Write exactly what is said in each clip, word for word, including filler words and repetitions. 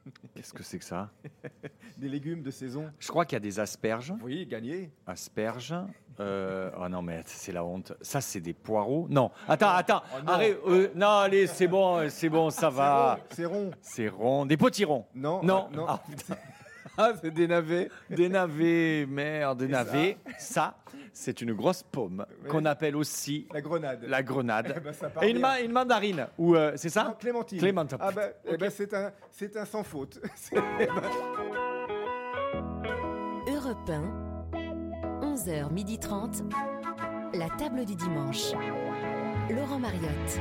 Qu'est-ce que c'est que ça? Des légumes de saison. Je crois qu'il y a des asperges. Oui, gagné. Asperges. Euh, oh non, mais c'est la honte. Ça, c'est des poireaux. Non. Attends, attends. Oh non. Arrête. Euh, non, allez, c'est bon, c'est bon, ça va. C'est rond. C'est rond. Des potirons. Non. Non. Ah, non. Ah, putain. Ah, c'est des navets. Des navets, merde, des Et navets. Ça, c'est une grosse pomme Oui. qu'on appelle aussi La grenade. la grenade. Eh ben, ça part Et une, bien. ma- une mandarine. Ou euh, c'est ça? Non, Clémentine. Clémentine. Ah ben, eh Ok. ben, c'est un, c'est un sans faute. C'est- Europe un, onze heures trente, la table du dimanche. Laurent Mariotte.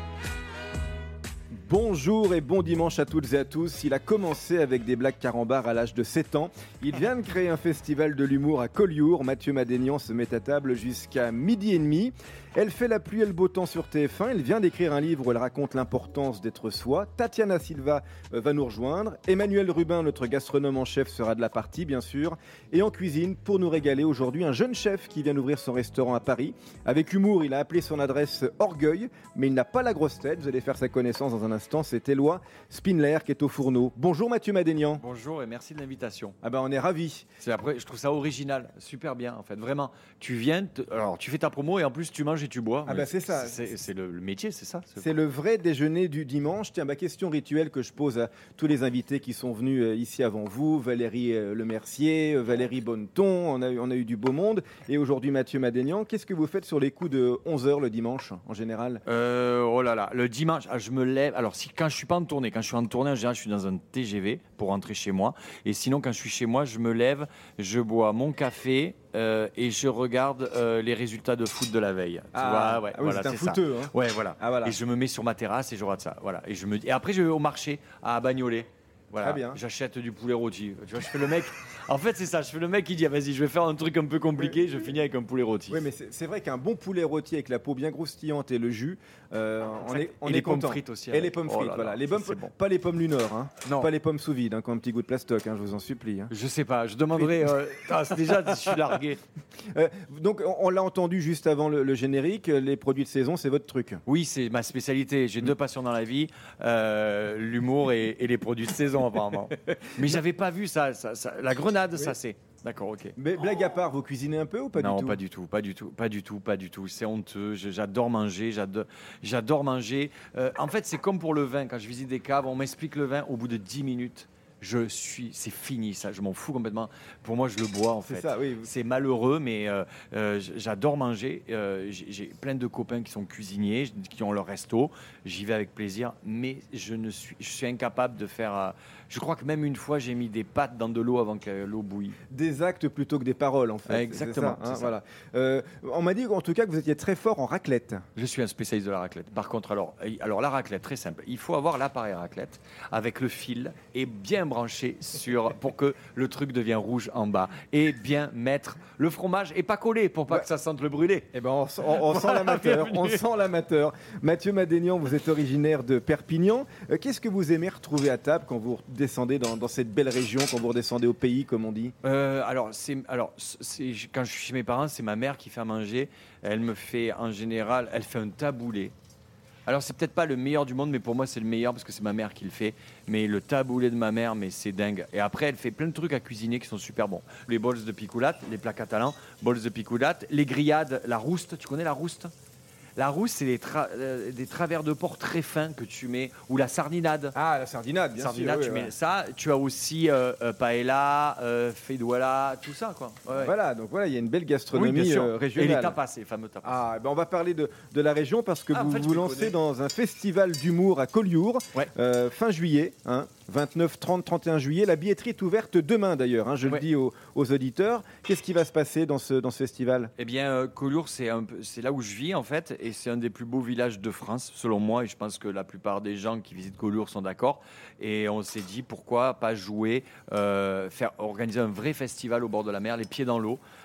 Bonjour et bon dimanche à toutes et à tous. Il a commencé avec des blagues carambars à l'âge de sept ans. Il vient de créer un festival de l'humour à Collioure. Mathieu Madénian se met à table jusqu'à midi et demi. Elle fait la pluie et le beau temps sur T F un. Elle vient d'écrire un livre où elle raconte l'importance d'être soi. Tatiana Silva euh, va nous rejoindre. Emmanuel Rubin, notre gastronome en chef, sera de la partie, bien sûr. Et en cuisine, pour nous régaler aujourd'hui, un jeune chef qui vient d'ouvrir son restaurant à Paris. Avec humour, il a appelé son adresse Orgueil, mais il n'a pas la grosse tête. Vous allez faire sa connaissance dans un instant. C'est Éloi Spindler qui est au fourneau. Bonjour Mathieu Madénian. Bonjour et merci de l'invitation. Ah ben on est ravis. C'est après, je trouve ça original, super bien en fait, vraiment. Tu viens, te- alors tu fais ta promo et en plus tu manges et tu bois. Ah Mais bah, c'est ça. C'est, c'est le, le métier, c'est ça. C'est le vrai déjeuner du dimanche. Tiens, ma question rituelle que je pose à tous les invités qui sont venus euh, ici avant vous, Valérie euh, Lemercier, euh, Valérie Bonneton, on a, eu- on a eu du beau monde, et aujourd'hui Mathieu Madénian. Qu'est-ce que vous faites sur les coups de onze heures le dimanche, en général? Euh, oh là là, le dimanche, ah, je me lève. Alors, si, quand je suis pas en tournée, quand je suis en tournée, en général, je suis dans un T G V pour rentrer chez moi. Et sinon, quand je suis chez moi, je me lève, je bois mon café euh, et je regarde euh, les résultats de foot de la veille. Tu Ah, vois, ouais, ah oui, voilà, c'est un c'est ça. footeux, hein. Ouais, voilà. Ah, voilà. Et je me mets sur ma terrasse et je regarde ça. Voilà. Et, je me... et après, je vais au marché à Bagnolet. Voilà. Très bien. J'achète du poulet rôti. Tu vois, je fais le mec. En fait, c'est ça. Je fais le mec qui dit ah, vas-y, je vais faire un truc un peu compliqué. Je finis avec un poulet rôti. Oui, mais c'est c'est vrai qu'un bon poulet rôti avec la peau bien croustillante et le jus, euh, on est, on Et est les pommes content. frites aussi, Et les avec. pommes Oh frites, là voilà. là, Les ça, pommes, c'est bon. Pas les pommes du Nord, hein. Non. Pas les pommes sous vide, hein, qui ont un petit goût de plastoc, hein, je vous en supplie. Hein. Je sais pas. Je demanderai. euh, ah, c'est déjà, je suis largué. Euh, donc, on, on l'a entendu juste avant le, le générique, les produits de saison, c'est votre truc. Oui, c'est ma spécialité. J'ai deux passions dans la vie, euh, l'humour et, et les produits de saison apparemment. Mais j'avais pas vu ça, ça, ça- la grenade, ça c'est. D'accord, ok. Mais blague à part, vous cuisinez un peu ou pas non, du tout? pas du tout, pas du tout, pas du tout, pas du tout. C'est honteux. Je- J'adore manger, j'adore, j'adore manger. Euh, en fait, c'est comme pour le vin. Quand je visite des caves, on m'explique le vin. Au bout de dix minutes, je suis, c'est fini ça. Je m'en fous complètement. Pour moi, je le bois en C'est fait. ça, oui. C'est malheureux, mais euh, euh, j- j'adore manger. Euh, j'ai j'ai plein de copains qui sont cuisiniers, qui ont leur resto. J'y vais avec plaisir, mais je ne suis, je suis incapable de faire. euh, je crois que même une fois, j'ai mis des pâtes dans de l'eau avant que l'eau bouille. Des actes plutôt que des paroles, en fait. Exactement, C'est ça, hein, c'est ça. voilà. Euh, on m'a dit en tout cas que vous étiez très fort en raclette. Je suis un spécialiste de la raclette. Par contre, alors, euh, alors la raclette, très simple. Il faut avoir l'appareil raclette avec le fil et bien branché sur pour que le truc devienne rouge en bas et bien mettre le fromage et pas coller pour pas Ouais. que ça sente le brûlé. Eh ben, on, sent- on- on sent Voilà, l'amateur. bienvenue. On sent l'amateur. Mathieu Madénian, vous êtes originaire de Perpignan. Euh, Qu'est-ce que vous aimez retrouver à table quand vous descendez dans, dans cette belle région, quand vous redescendez au pays, comme on dit? Euh, alors, c'est, alors c'est, quand je suis chez mes parents, c'est ma mère qui fait à manger. Elle me fait en général, elle fait un taboulé. Alors, c'est peut-être pas le meilleur du monde, mais pour moi, c'est le meilleur parce que c'est ma mère qui le fait. Mais le taboulé de ma mère, mais c'est dingue. Et après, elle fait plein de trucs à cuisiner qui sont super bons. Les bols de picoulate, les plats catalans, bols de picoulate, les grillades, la rouste. Tu connais la rouste? La rouste, c'est des, tra- euh, des travers de porc très fins que tu mets, ou la sardinade. Ah, la sardinade, bien Sardinade, sûr. tu oui, mets ouais. ça. Tu as aussi euh, euh, paella, euh, feijoada, tout ça, quoi. Ouais, ouais. Voilà, donc voilà, il y a une belle Oui, gastronomie bien sûr. euh, Et régionale. les tapas, les fameux tapas. Ah, ben on va parler de, de la région parce que Ah, en vous fait, je vous te lancez connais. dans un festival d'humour à Collioure, Ouais. euh, fin juillet, hein, vingt-neuf, trente, trente et un juillet. La billetterie est ouverte demain d'ailleurs, hein, je Ouais. le dis aux, aux auditeurs. Qu'est-ce qui va se passer dans ce, dans ce festival? Eh bien, euh, Collioure, c'est un peu- c'est là où je vis, en fait, et c'est un des plus beaux villages de France, selon moi, et je pense que la plupart des gens qui visitent Collioure sont d'accord. Et on s'est dit, pourquoi pas jouer, euh, faire organiser un vrai festival au bord de la mer, les pieds dans l'eau.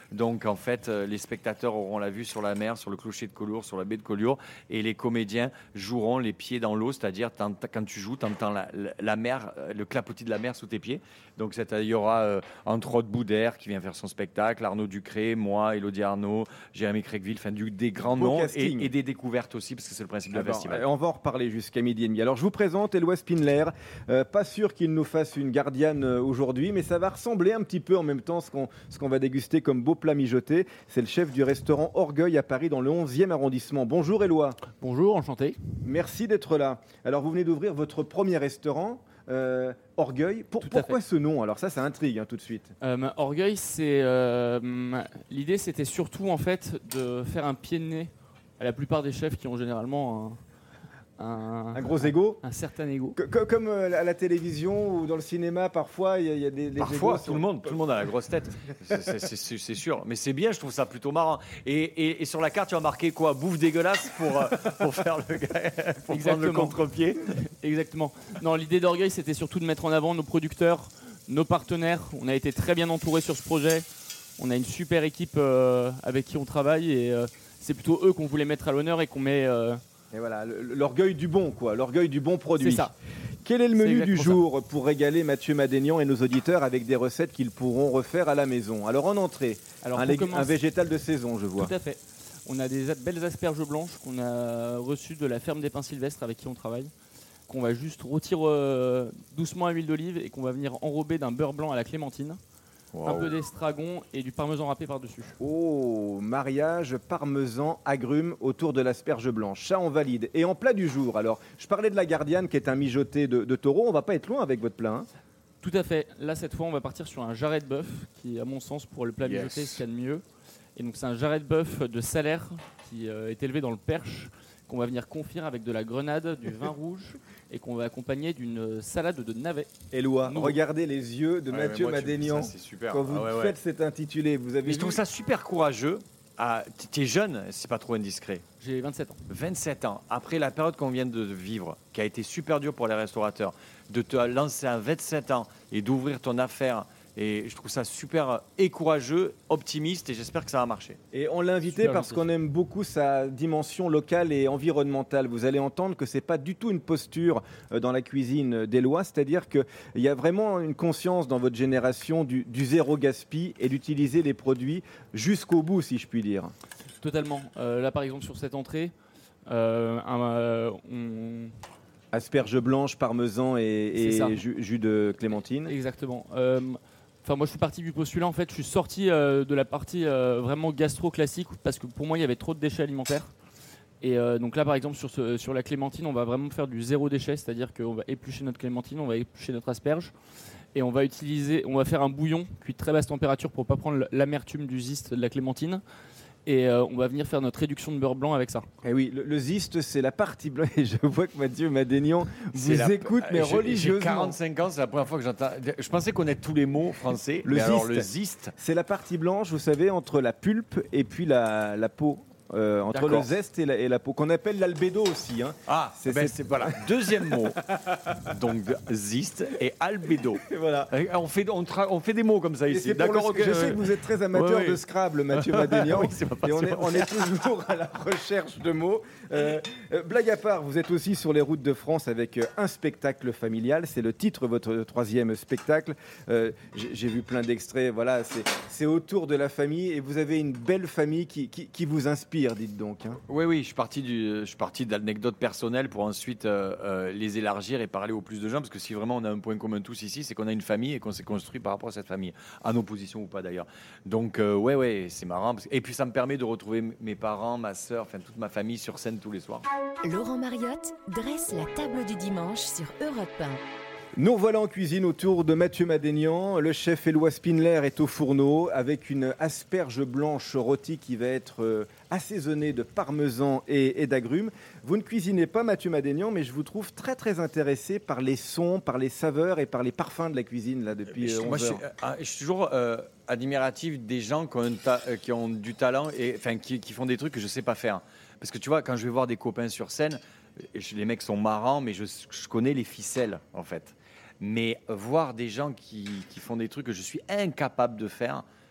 Donc en fait, euh, les spectateurs auront la vue sur la mer, sur le clocher de Collioure, sur la baie de Collioure, et les comédiens joueront les pieds dans l'eau, c'est-à-dire quand tu joues, tu entends la, la, la mer, le clapotis de la mer sous tes pieds. Donc il y aura euh, entre autres Boudère qui vient faire son spectacle, Arnaud Ducré, moi, Élodie Arnaud, Jérémy Craigville, enfin du, des grands Beau noms et, casting. et des découvertes aussi, parce que c'est le principe Ah du bon, festival. On va en reparler jusqu'à midi et demi. Alors je vous présente Éloi Spindler. Euh, pas sûr qu'il nous fasse une gardienne euh, aujourd'hui, mais ça va ressembler un petit peu en même temps ce qu'on, ce qu'on va déguster comme beau plat mijoté. C'est le chef du restaurant Orgueil à Paris dans le onzième arrondissement. Bonjour Éloi. Bonjour, enchanté. Merci d'être là. Alors vous venez d'ouvrir votre premier restaurant. Euh, Orgueil, Pour, Tout à pourquoi fait. ce nom? Alors ça, ça intrigue hein, tout de suite. Euh, Orgueil, c'est euh, l'idée, c'était surtout en fait de faire un pied de nez à la plupart des chefs qui ont généralement un, un, Un gros ego. un certain ego. Que- que- Comme euh, à la télévision ou dans le cinéma, parfois, il y, a- il y a des, des Parfois, égos tout le monde, tout le monde a la grosse tête, c'est, c'est- c'est- c'est sûr. Mais c'est bien, je trouve ça plutôt marrant. Et, et- et sur la carte, tu as marqué quoi? Bouffe dégueulasse pour, euh, pour faire le gars, pour prendre le Exactement. contre-pied. Exactement. Non, l'idée d'Orgueil, c'était surtout de mettre en avant nos producteurs, nos partenaires. On a été très bien entourés sur ce projet. On a une super équipe euh, avec qui on travaille et euh, c'est plutôt eux qu'on voulait mettre à l'honneur et qu'on met. euh, Et voilà, le- l'orgueil du bon, quoi, l'orgueil du bon produit. C'est ça. Quel est le C'est menu du exactement jour pour régaler Mathieu Madénian et nos auditeurs avec des recettes qu'ils pourront refaire à la maison? Alors en entrée, Alors, un, pour lég- commencer- un végétal de saison, je vois. Tout à fait. On a des a- belles asperges blanches qu'on a reçues de la ferme des Pins Sylvestres avec qui on travaille, qu'on va juste rôtir euh, doucement à l'huile d'olive et qu'on va venir enrober d'un beurre blanc à la clémentine, un peu d'estragon et du parmesan râpé par-dessus. Oh, mariage parmesan agrumes autour de l'asperge blanche. Ça, on valide. Et en plat du jour, alors, je parlais de la gardiane qui est un mijoté de, de taureau. On va pas être loin avec votre plat. hein. Tout à fait. Là, cette fois, on va partir sur un jarret de bœuf, qui, à mon sens, pour le plat Yes. mijoté, c'est ce qu'il y a de mieux. Et donc, c'est un jarret de bœuf de Salaire qui euh, est élevé dans le Perche, qu'on va venir confire avec de la grenade, du vin rouge, et qu'on va accompagner d'une salade de navets. Éloi, Nouveau. regardez les yeux de Ouais, mais Mathieu moi, tu me dis Madénian ça, c'est super. quand vous Ah ouais, ouais. faites cet intitulé. Vous avez Mais je vu trouve ça super courageux. Ah, tu es jeune, c'est pas trop indiscret. J'ai vingt-sept ans. vingt-sept ans, après la période qu'on vient de vivre, qui a été super dure pour les restaurateurs, de te lancer à vingt-sept ans et d'ouvrir ton affaire. Et je trouve ça super et courageux, optimiste, et j'espère que ça va marcher. Et on l'a invité Super parce gentil. qu'on aime beaucoup sa dimension locale et environnementale. Vous allez entendre que c'est pas du tout une posture euh, dans la cuisine d'Éloi, c'est-à-dire qu'il y a vraiment une conscience dans votre génération du, du zéro gaspille et d'utiliser les produits jusqu'au bout, si je puis dire. Totalement. Euh, là, par exemple, sur cette entrée, euh, un, euh, on... Asperges blanches, parmesan et, et C'est ça. jus, jus de clémentine. Exactement. Euh, Enfin, moi, je suis parti du postulat. En fait, je suis sorti euh, de la partie euh, vraiment gastro classique parce que pour moi, il y avait trop de déchets alimentaires. Et euh, donc là, par exemple, sur, ce, sur la clémentine, on va vraiment faire du zéro déchet, c'est-à-dire qu'on va éplucher notre clémentine, on va éplucher notre asperge, et on va utiliser, on va faire un bouillon cuit de très basse température pour pas prendre l'amertume du zeste de la clémentine. Et euh, on va venir faire notre réduction de beurre blanc avec ça. Et oui, le, le ziste, c'est la partie blanche. Et je vois que Mathieu Madénian C'est vous la- écoute, mais J'ai- J'ai religieusement. quarante-cinq ans, c'est la première fois que j'entends. Je pensais connaître tous les mots français. Le mais alors ziste. le ziste, C'est la partie blanche, vous savez, entre la pulpe et puis la, la peau. Euh, entre D'accord. le zeste et la, et la peau, qu'on appelle l'albédo aussi. Hein. ah, C'est- ben, c'est- c'est voilà, deuxième mot. Donc ziste et albédo. Et voilà. Euh, On fait, on, tra- on fait des mots comme ça Et ici. c'est pour le- D'accord, ok, je sais ouais. que vous êtes très amateur Ouais, ouais. de Scrabble, Mathieu Madénian. Oui, c'est pas Et on est, possible. on est toujours à la recherche de mots. Euh, euh, blague à part, vous êtes aussi sur les routes de France avec euh, un spectacle familial. C'est le titre de votre troisième spectacle. Euh, J'ai j'ai vu plein d'extraits. Voilà, c'est c'est autour de la famille. Et vous avez une belle famille qui, qui, qui vous inspire, dites donc. hein. Oui, oui, je suis parti, du, je suis parti d'anecdotes personnelles pour ensuite euh, euh, les élargir et parler au plus de gens. Parce que si vraiment on a un point commun tous ici, c'est qu'on a une famille et qu'on s'est construit par rapport à cette famille, en opposition ou pas d'ailleurs. Donc, euh, ouais, ouais, c'est marrant. Parce que- Et puis ça me permet de retrouver m- mes parents, ma soeur, enfin toute ma famille sur scène tous les soirs. Laurent Mariotte dresse la table du dimanche sur Europe un. Nous voilà en cuisine autour de Mathieu Madénian. Le chef Éloi Spindler est au fourneau avec une asperge blanche rôtie qui va être euh, assaisonnée de parmesan et, et d'agrumes. Vous ne cuisinez pas Mathieu Madénian, mais je vous trouve très très intéressé par les sons, par les saveurs et par les parfums de la cuisine là depuis euh, Moi, je onze suis, heures. euh, je suis toujours euh, admiratif des gens qui ont, un ta- euh, qui ont du talent et enfin qui, qui font des trucs que je sais pas faire. Parce que tu vois, quand je vais voir des copains sur scène, euh, je- les mecs sont marrants, mais je, je connais les ficelles en fait. Mais voir des gens qui, qui font des trucs que je suis incapable de faire,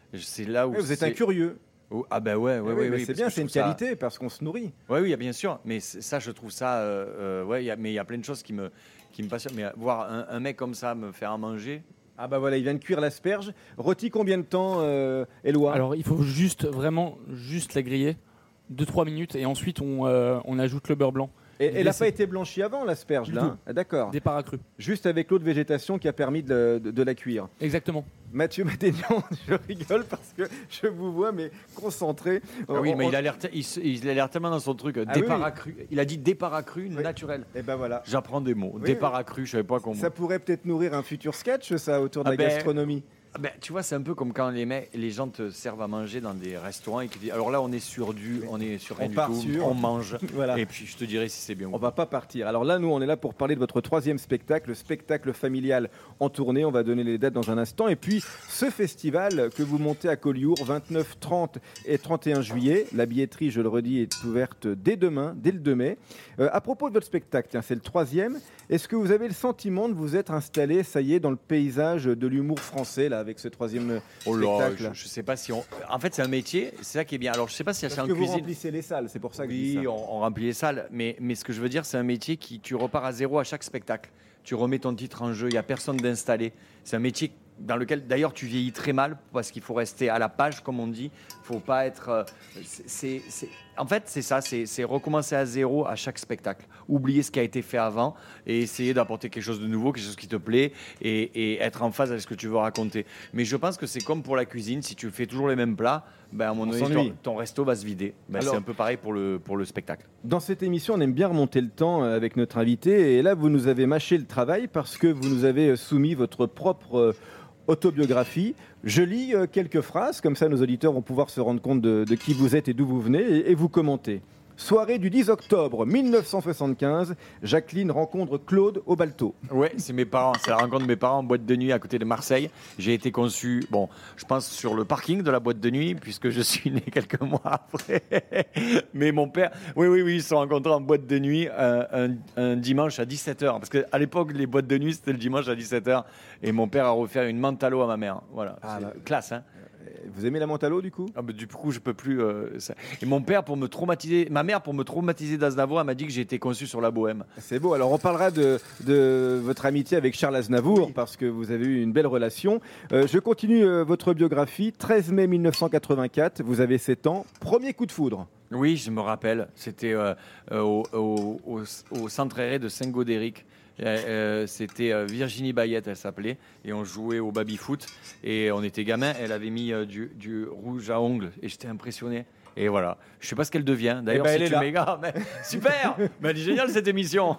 C'est là où Ouais, vous êtes un c'est- curieux. Oh, ah ben ouais, ouais, Eh ouais, oui, mais oui, c'est parce bien, que je c'est une trouve ça- qualité parce qu'on se nourrit. Oui, oui, bien sûr. Mais c'est- ça, je trouve ça. Euh, euh, ouais, il y a- mais il y a plein de choses qui me, qui me passionnent. Mais euh, voir un, un mec comme ça me faire à manger. Ah bah voilà, il vient de cuire l'asperge. Rôti combien de temps, euh, Éloi? Alors il faut juste vraiment juste la griller deux trois minutes et ensuite on, euh, on ajoute le beurre blanc. Et elle n'a laissez- pas été blanchie avant, l'asperge, Du là tout. hein Ah, d'accord. Départ accru. Juste avec l'eau de végétation qui a permis de, de- de la cuire. Exactement. Mathieu Madénian, je rigole parce que je vous vois, mais concentré. Ah oui, On- mais on- il a l'air, te- il, se- il a l'air tellement dans son truc. Ah départ oui. accru. Il a dit départ accru Oui. naturel. Et ben voilà. J'apprends des mots. Oui, départ oui. accru, je savais pas comment. Ça pourrait peut-être nourrir un futur sketch, ça, autour de Ah la ben, gastronomie. Ah ben, tu vois, c'est un peu comme quand les, mecs, les gens te servent à manger dans des restaurants et qui disent alors là, on est sur du, on est sur rien On du part tout, sur- on mange. Voilà. Et puis je te dirai si c'est bien ou On pas. va pas partir. Alors là, nous, on est là pour parler de votre troisième spectacle, le spectacle familial en tournée. On va donner les dates dans un instant. Et puis, ce festival que vous montez à Collioure, vingt-neuf, trente et trente et un juillet. La billetterie, je le redis, est ouverte dès demain, dès le deux mai. Euh, à propos de votre spectacle, tiens, c'est le troisième. Est-ce que vous avez le sentiment de vous être installé, ça y est, dans le paysage de l'humour français, là, avec ce troisième Oh là, spectacle je, je sais pas si on. En fait, c'est un métier, c'est ça qui est bien. Alors, je sais pas si c'est Parce en que vous cuisine. remplissez les salles, c'est pour ça que je dis Oui, ça. on, on remplit les salles, mais, mais ce que je veux dire, c'est un métier qui tu repars à zéro à chaque spectacle. Tu remets ton titre en jeu, il n'y a personne d'installé. C'est un métier dans lequel, d'ailleurs, tu vieillis très mal parce qu'il faut rester à la page, comme on dit. Il faut pas être. euh, c'est- c'est- c'est- En fait, c'est ça, c'est c'est recommencer à zéro à chaque spectacle. Oublier ce qui a été fait avant et essayer d'apporter quelque chose de nouveau, quelque chose qui te plaît et, et être en phase avec ce que tu veux raconter. Mais je pense que c'est comme pour la cuisine, si tu fais toujours les mêmes plats, ben à un moment On donné, s'ennuie. ton, ton resto va se vider. Ben, Alors- c'est un peu pareil pour le, pour le spectacle. Dans cette émission, on aime bien remonter le temps euh, avec notre invité. Et là, vous nous avez mâché le travail parce que vous nous avez euh, soumis votre propre euh, autobiographie. Je lis euh, quelques phrases, comme ça nos auditeurs vont pouvoir se rendre compte de, de qui vous êtes et d'où vous venez, et, et vous commentez. Soirée du dix octobre mille neuf cent soixante-quinze, Jacqueline rencontre Claude au Balto. Ouais, c'est mes parents, c'est la rencontre de mes parents en boîte de nuit à côté de Marseille. J'ai été conçu, bon, je pense sur le parking de la boîte de nuit, puisque je suis né quelques mois après. Mais mon père, oui, oui, oui, ils se sont rencontrés en boîte de nuit euh, un, un dimanche à dix-sept heures. Parce qu'à l'époque, les boîtes de nuit, c'était le dimanche à dix-sept heures. Et mon père a offert une mentalo à ma mère. Voilà, Ah, c'est bah. classe, hein. Vous aimez la Mentalo du coup? Ah bah, du coup, je peux plus. euh, ça. Et mon père, pour me traumatiser, ma mère, pour me traumatiser d'Aznavour, elle m'a dit que j'ai été conçu sur la bohème. C'est beau. Alors on parlera de, de votre amitié avec Charles Aznavour parce que vous avez eu une belle relation. Euh, je continue euh, votre biographie. treize mai mille neuf cent quatre-vingt-quatre, vous avez sept ans. Premier coup de foudre. Oui, je me rappelle. C'était euh, euh, au, au- au- au centre aéré de Saint-Gaudéric. Euh, euh, C'était euh, Virginie Bayette, elle s'appelait, et on jouait au baby-foot. Et on était gamins. Elle avait mis euh, du, du rouge à ongles, et j'étais impressionné. Et voilà. Je sais pas ce qu'elle devient. D'ailleurs, ben, si elle est tu là. méga, mais super. Mais elle est géniale cette émission.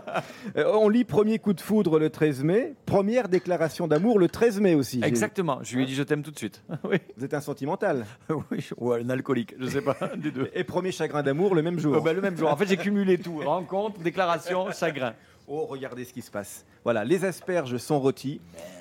Euh, on lit premier coup de foudre le treize mai. Première déclaration d'amour le treize mai aussi. J'ai- Exactement. Je lui ai dit je t'aime tout de suite. Oui, Vous êtes un sentimental. oui, ou un alcoolique, je sais pas, des deux. Et premier chagrin d'amour le même jour. Euh, ben, le même jour. En fait, j'ai cumulé tout. Rencontre, déclaration, chagrin. Oh, regardez ce qui se passe. Voilà, les asperges sont rôties.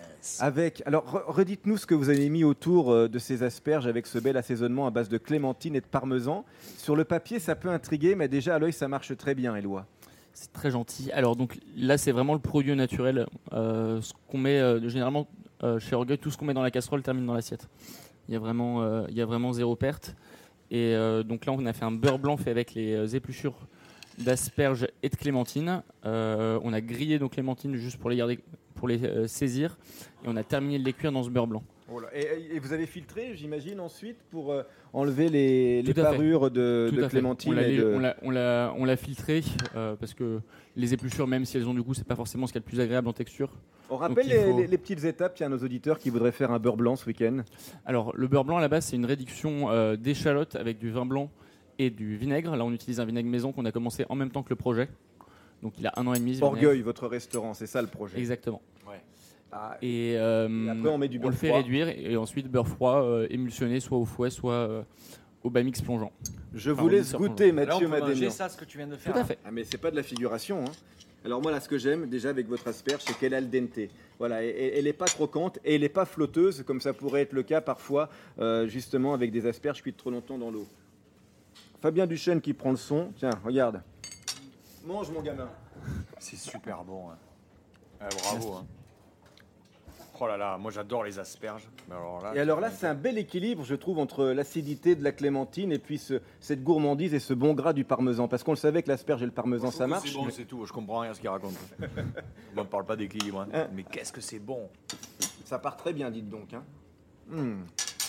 Avec, alors re- redites-nous ce que vous avez mis autour euh, de ces asperges avec ce bel assaisonnement à base de clémentine et de parmesan. Sur le papier, ça peut intriguer, mais déjà à l'œil, ça marche très bien, Éloi. C'est très gentil. Alors donc là c'est vraiment le produit naturel. Euh, ce qu'on met euh, généralement euh, chez Orgueil, tout ce qu'on met dans la casserole termine dans l'assiette. Il y a vraiment, euh, il y a vraiment zéro perte. Et euh, donc là on a fait un beurre blanc fait avec les euh, épluchures d'asperges et de clémentine. Euh, on a grillé nos clémentines juste pour les garder, pour les euh, saisir. Et on a terminé de les cuire dans ce beurre blanc. Et, et vous avez filtré, j'imagine, ensuite pour euh, enlever les, les Tout à fait. parures de, Tout de à fait. clémentine. On l'a, et de- on l'a- on l'a- on l'a filtré euh, parce que les épluchures, même si elles ont du goût, c'est pas forcément ce qu'il y a de plus agréable en texture. On rappelle Donc, il les, faut- les- les petites étapes, tiens, à nos auditeurs qui voudraient faire un beurre blanc ce week-end. Alors, le beurre blanc, à la base, c'est une réduction euh, d'échalotes avec du vin blanc et du vinaigre. Là, on utilise un vinaigre maison qu'on a commencé en même temps que le projet. Donc, il a un an et demi. ce vinaigre. Orgueil, votre restaurant, c'est ça le projet. Exactement. Ah, Et, euh, Et après, on met du beurre le fait froid. réduire et ensuite beurre froid euh, émulsionné soit au fouet, soit euh, au bamix plongeant. je enfin, vous on laisse dit ça, goûter, Là, on Mathieu peut manger Madénian. ça, ce que tu viens de faire. Tout à fait. Ah, mais c'est pas de la figuration. hein. Alors moi là, ce que j'aime déjà avec votre asperge, c'est qu'elle est al dente. Voilà, et- et- elle n'est pas croquante et elle n'est pas flotteuse comme ça pourrait être le cas parfois, euh, justement avec des asperges cuites trop longtemps dans l'eau. Fabien Duchesne qui prend le son. Tiens, regarde. Mange mon gamin. C'est super bon. hein. Ah, bravo. hein. Oh là là, moi j'adore les asperges. Mais alors là, Et alors là, c'est un bel équilibre, je trouve, entre l'acidité de la clémentine et puis ce- cette gourmandise et ce bon gras du parmesan. Parce qu'on le savait que l'asperge et le parmesan, Je trouve ça que marche. C'est bon, c'est tout. Je comprends rien à ce qu'il raconte. On ne parle pas d'équilibre. hein. Hein. Mais qu'est-ce que c'est bon. Ça part très bien, dites donc. Hein. Mmh.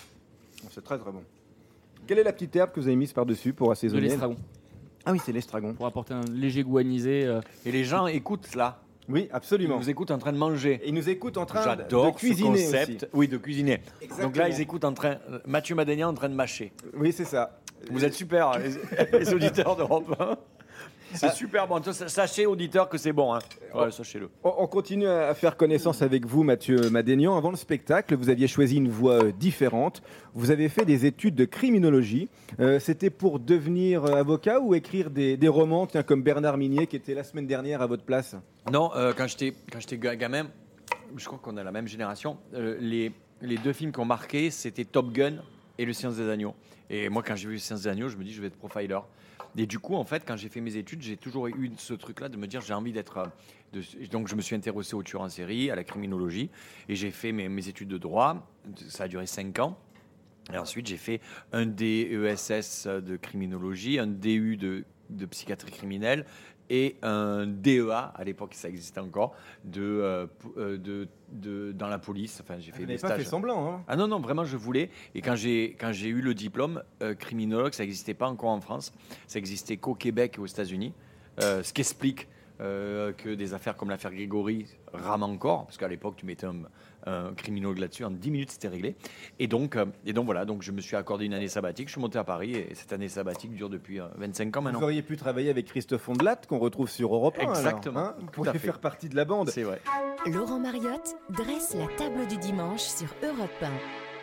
C'est très très bon. Quelle est la petite herbe que vous avez mise par-dessus pour De assaisonner? l'estragon, Ah oui, c'est l'estragon. pour apporter un léger goût anisé. euh, Et les gens écoutent là. Oui, Ils absolument. nous écoutent en train de manger. Et ils nous écoutent en train de J'adore cuisiner ce concept. aussi. Oui, de cuisiner. Exactement. Donc là, ils écoutent en train. Mathieu Madénian en train de mâcher. Oui, c'est ça. Vous êtes super, les, les auditeurs d'Europe un. C'est super bon. Sachez, auditeurs, que c'est bon. Hein. Ouais, sachez-le. On on continue à faire connaissance avec vous, Mathieu Madénian. Avant le spectacle, vous aviez choisi une voie euh, différente. Vous avez fait des études de criminologie. Euh, C'était pour devenir euh, avocat ou écrire des, des romans, tiens, comme Bernard Minier, qui était la semaine dernière à votre place? Non, euh, quand j'étais quand j'étais ga- gamin, je crois qu'on a la même génération. euh, les, les deux films qui ont marqué, c'était Top Gun et Le Silence des Agneaux. Et moi, quand j'ai vu Le Silence des Agneaux, je me dis, je vais être profiler. Et du coup, en fait, quand j'ai fait mes études, j'ai toujours eu ce truc-là de me dire, j'ai envie d'être. euh, de- Donc, je me suis intéressé aux tueurs en série, à la criminologie, et j'ai fait mes, mes études de droit. Ça a duré cinq ans. Et ensuite, j'ai fait un D E S S de criminologie, un D U de, de psychiatrie criminelle et un D E A, à l'époque ça existait encore, de, euh, p- euh, de, de- dans la police. Enfin, j'ai fait Vous des n'avez pas stages. fait semblant, hein? Ah non, non, vraiment, je voulais. Et quand j'ai, quand j'ai eu le diplôme, euh, criminologue, ça n'existait pas encore en France. Ça existait qu'au Québec et aux États-Unis. Euh, ce qui explique euh, que des affaires comme l'affaire Grégory rament encore. Parce qu'à l'époque, tu mettais un, un criminologue là-dessus, en dix minutes, c'était réglé. Et donc, euh, et donc, voilà, donc je me suis accordé une année sabbatique. Je suis monté à Paris et cette année sabbatique dure depuis euh, vingt-cinq ans Vous maintenant. auriez pu travailler avec Christophe Ondelat, qu'on retrouve sur Europe un. alors, Exactement, hein Vous tout pourriez à fait. faire partie de la bande. C'est vrai. Laurent Mariotte dresse la table du dimanche sur Europe un.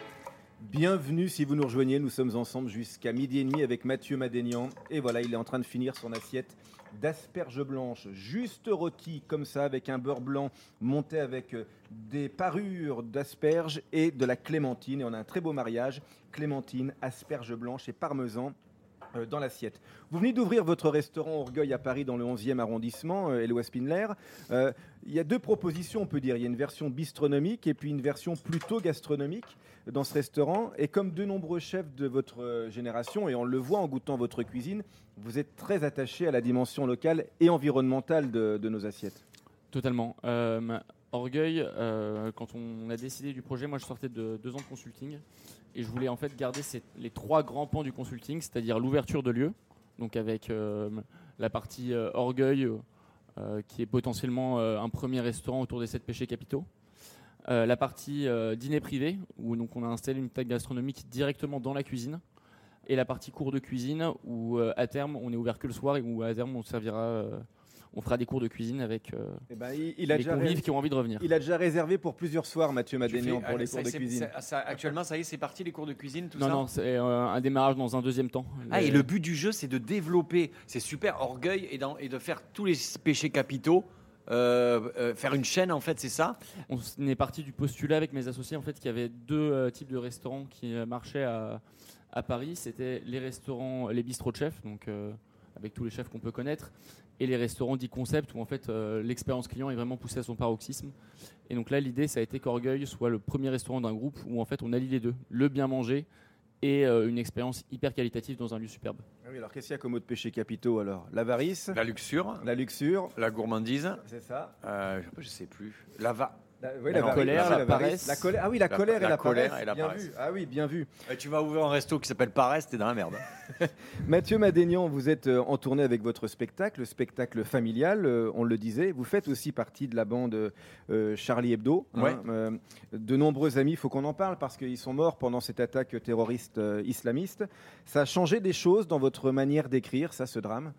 Bienvenue si vous nous rejoignez, nous sommes ensemble jusqu'à midi et demi avec Mathieu Madénian. Et voilà, il est en train de finir son assiette d'asperges blanches, juste rôties comme ça, avec un beurre blanc monté avec euh, des parures d'asperges et de la clémentine. Et on a un très beau mariage, clémentine, asperges blanches et parmesan euh, dans l'assiette. Vous venez d'ouvrir votre restaurant Orgueil à Paris dans le onzième arrondissement, euh, Éloi Spindler. Euh, il y a deux propositions, on peut dire. Il y a une version bistronomique et puis une version plutôt gastronomique dans ce restaurant. Et comme de nombreux chefs de votre euh, génération, et on le voit en goûtant votre cuisine, vous êtes très attaché à la dimension locale et environnementale de, de nos assiettes. Totalement. Euh, Orgueil, euh, quand on a décidé du projet, moi je sortais de deux ans de consulting et je voulais en fait garder ces- les trois grands pans du consulting, c'est-à-dire l'ouverture de lieux, donc avec euh, la partie euh, Orgueil euh, qui est potentiellement euh, un premier restaurant autour des sept péchés capitaux. Euh, la partie euh, dîner privé, où donc on a installé une table gastronomique directement dans la cuisine, et la partie cours de cuisine, où euh, à terme on est ouvert que le soir et où à terme on servira, euh, on fera des cours de cuisine avec euh, Eh ben, il, il a les déjà convives ré- qui ont envie de revenir. il a déjà réservé pour plusieurs soirs, Mathieu Tu Madénian, fais- pour les ça- cours de c'est- cuisine. c'est- ça- actuellement, ça y est, c'est parti les cours de cuisine, tout Non, ça non, c'est euh, un démarrage dans un deuxième temps. Ah, Les- et le but du jeu, c'est de développer, c'est super, Orgueil et, dans- et de faire tous les péchés capitaux, euh, euh, faire une chaîne en fait, c'est ça. On s- est parti du postulat avec mes associés en fait qu'il y avait deux euh, types de restaurants qui euh, marchaient à, à Paris. C'était les restaurants, les bistrots de chefs, donc euh, avec tous les chefs qu'on peut connaître, et les restaurants dits concept où en fait euh, l'expérience client est vraiment poussée à son paroxysme. Et donc là, l'idée, ça a été qu'Orgueil soit le premier restaurant d'un groupe où en fait on allie les deux, le bien manger et euh, une expérience hyper qualitative dans un lieu superbe. Ah oui, alors qu'est-ce qu'il y a comme autre péché capitaux alors? L'avarice, La luxure, la luxure, la gourmandise, c'est ça. euh, je sais plus, la va. La, oui, La varice, colère, c'est la l'avarice. paresse. La colère, ah oui, la, La- colère et la la, colère paresse. et la bien paresse. vu. Ah oui, bien vu. Euh, tu vas ouvrir un resto qui s'appelle Paresse, t'es dans la merde. Mathieu Madénian, vous êtes euh, en tournée avec votre spectacle, le spectacle familial, euh, on le disait. Vous faites aussi partie de la bande euh, Charlie Hebdo. hein. Ouais. Euh, de nombreux amis, il faut qu'on en parle parce qu'ils sont morts pendant cette attaque terroriste euh, islamiste. Ça a changé des choses dans votre manière d'écrire, ça, ce drame?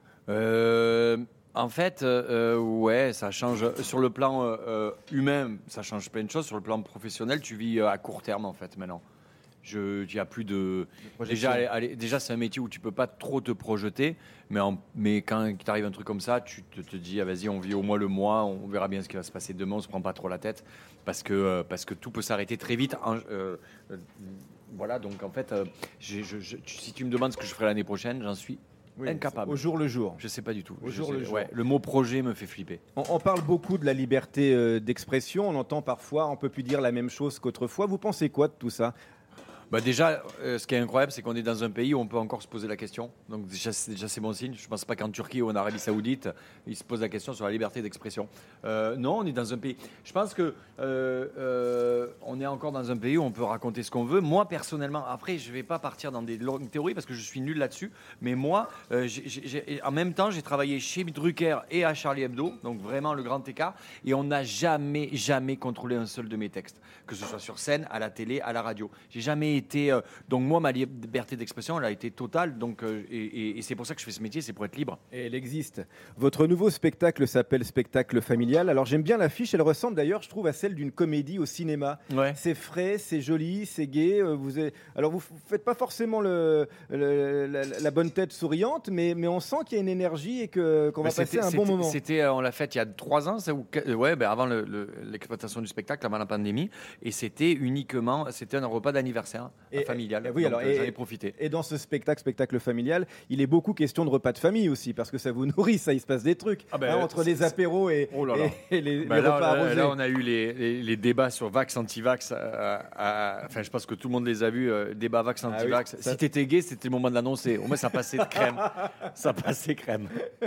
Euh, en fait, euh, ouais, ça change. Sur le plan euh, euh, humain, ça change plein de choses. Sur le plan professionnel, tu vis euh, à court terme, en fait, maintenant. Je, il y a plus de. projection. Déjà, allez, allez, déjà c'est un métier où tu peux pas trop te projeter, mais, en- mais quand il t'arrive un truc comme ça, tu te, te dis, ah, vas-y, on vit au moins le mois, on verra bien ce qui va se passer demain, on se prend pas trop la tête, parce que, euh, parce que tout peut s'arrêter très vite. En- euh, euh, voilà, donc en fait, euh, j'ai- je- je- tu- si tu me demandes ce que je ferai l'année prochaine, j'en suis Oui, incapable. Au jour le jour. Je sais pas du tout. Au Je jour sais- le jour. ouais, le mot projet me fait flipper. On, on parle beaucoup de la liberté euh, d'expression. On entend parfois, on peut plus dire la même chose qu'autrefois. Vous pensez quoi de tout ça ? Bah déjà, euh, ce qui est incroyable, c'est qu'on est dans un pays où on peut encore se poser la question. Donc déjà, c'est, déjà, c'est bon signe. Je ne pense pas qu'en Turquie ou en Arabie Saoudite, ils se posent la question sur la liberté d'expression. Euh, non, on est dans un pays. Je pense que euh, euh, on est encore dans un pays où on peut raconter ce qu'on veut. Moi, personnellement, après, je ne vais pas partir dans des longues théories parce que je suis nul là-dessus. Mais moi, euh, j'ai, j'ai, en même temps, j'ai travaillé chez Drucker et à Charlie Hebdo, donc vraiment le grand écart. Et on n'a jamais, jamais contrôlé un seul de mes textes, que ce soit sur scène, à la télé, à la radio. J'ai jamais été, euh, donc moi, ma liberté d'expression, elle a été totale. Donc, euh, et, et, et c'est pour ça que je fais ce métier, c'est pour être libre. Et elle existe. Votre nouveau spectacle s'appelle Spectacle familial. Alors j'aime bien l'affiche, elle ressemble d'ailleurs, je trouve, à celle d'une comédie au cinéma. Ouais. C'est frais, c'est joli, c'est gai. euh, Vous avez... Alors vous ne faites pas forcément le, le- la, la bonne tête souriante, mais, mais on sent qu'il y a une énergie et que, qu'on va Mais passer c'était- un bon c'était- moment. C'était, euh, on l'a fait il y a trois ans, ça, ou, euh, ouais, ben avant le- le- l'exploitation du spectacle, avant la pandémie, et c'était uniquement, c'était un repas d'anniversaire Et- familial. et oui, Donc, alors, euh, et- j'en ai profité. Et dans ce spectacle, spectacle familial, il est beaucoup question de repas de famille aussi, parce que ça vous nourrit, ça, il se passe des trucs. Ah ben, hein, entre c'est- les apéros et, Oh là là. et- et les, Bah les là, repas là, arrosés. là, on a eu les, les- les débats sur vax, anti-vax. euh, à- enfin, je pense que tout le monde les a vus, euh, débat vax, Ah oui, anti-vax. ça- Si t'étais gay, c'était le moment de l'annoncer. Au moins, ça passait de crème. Ça passait crème.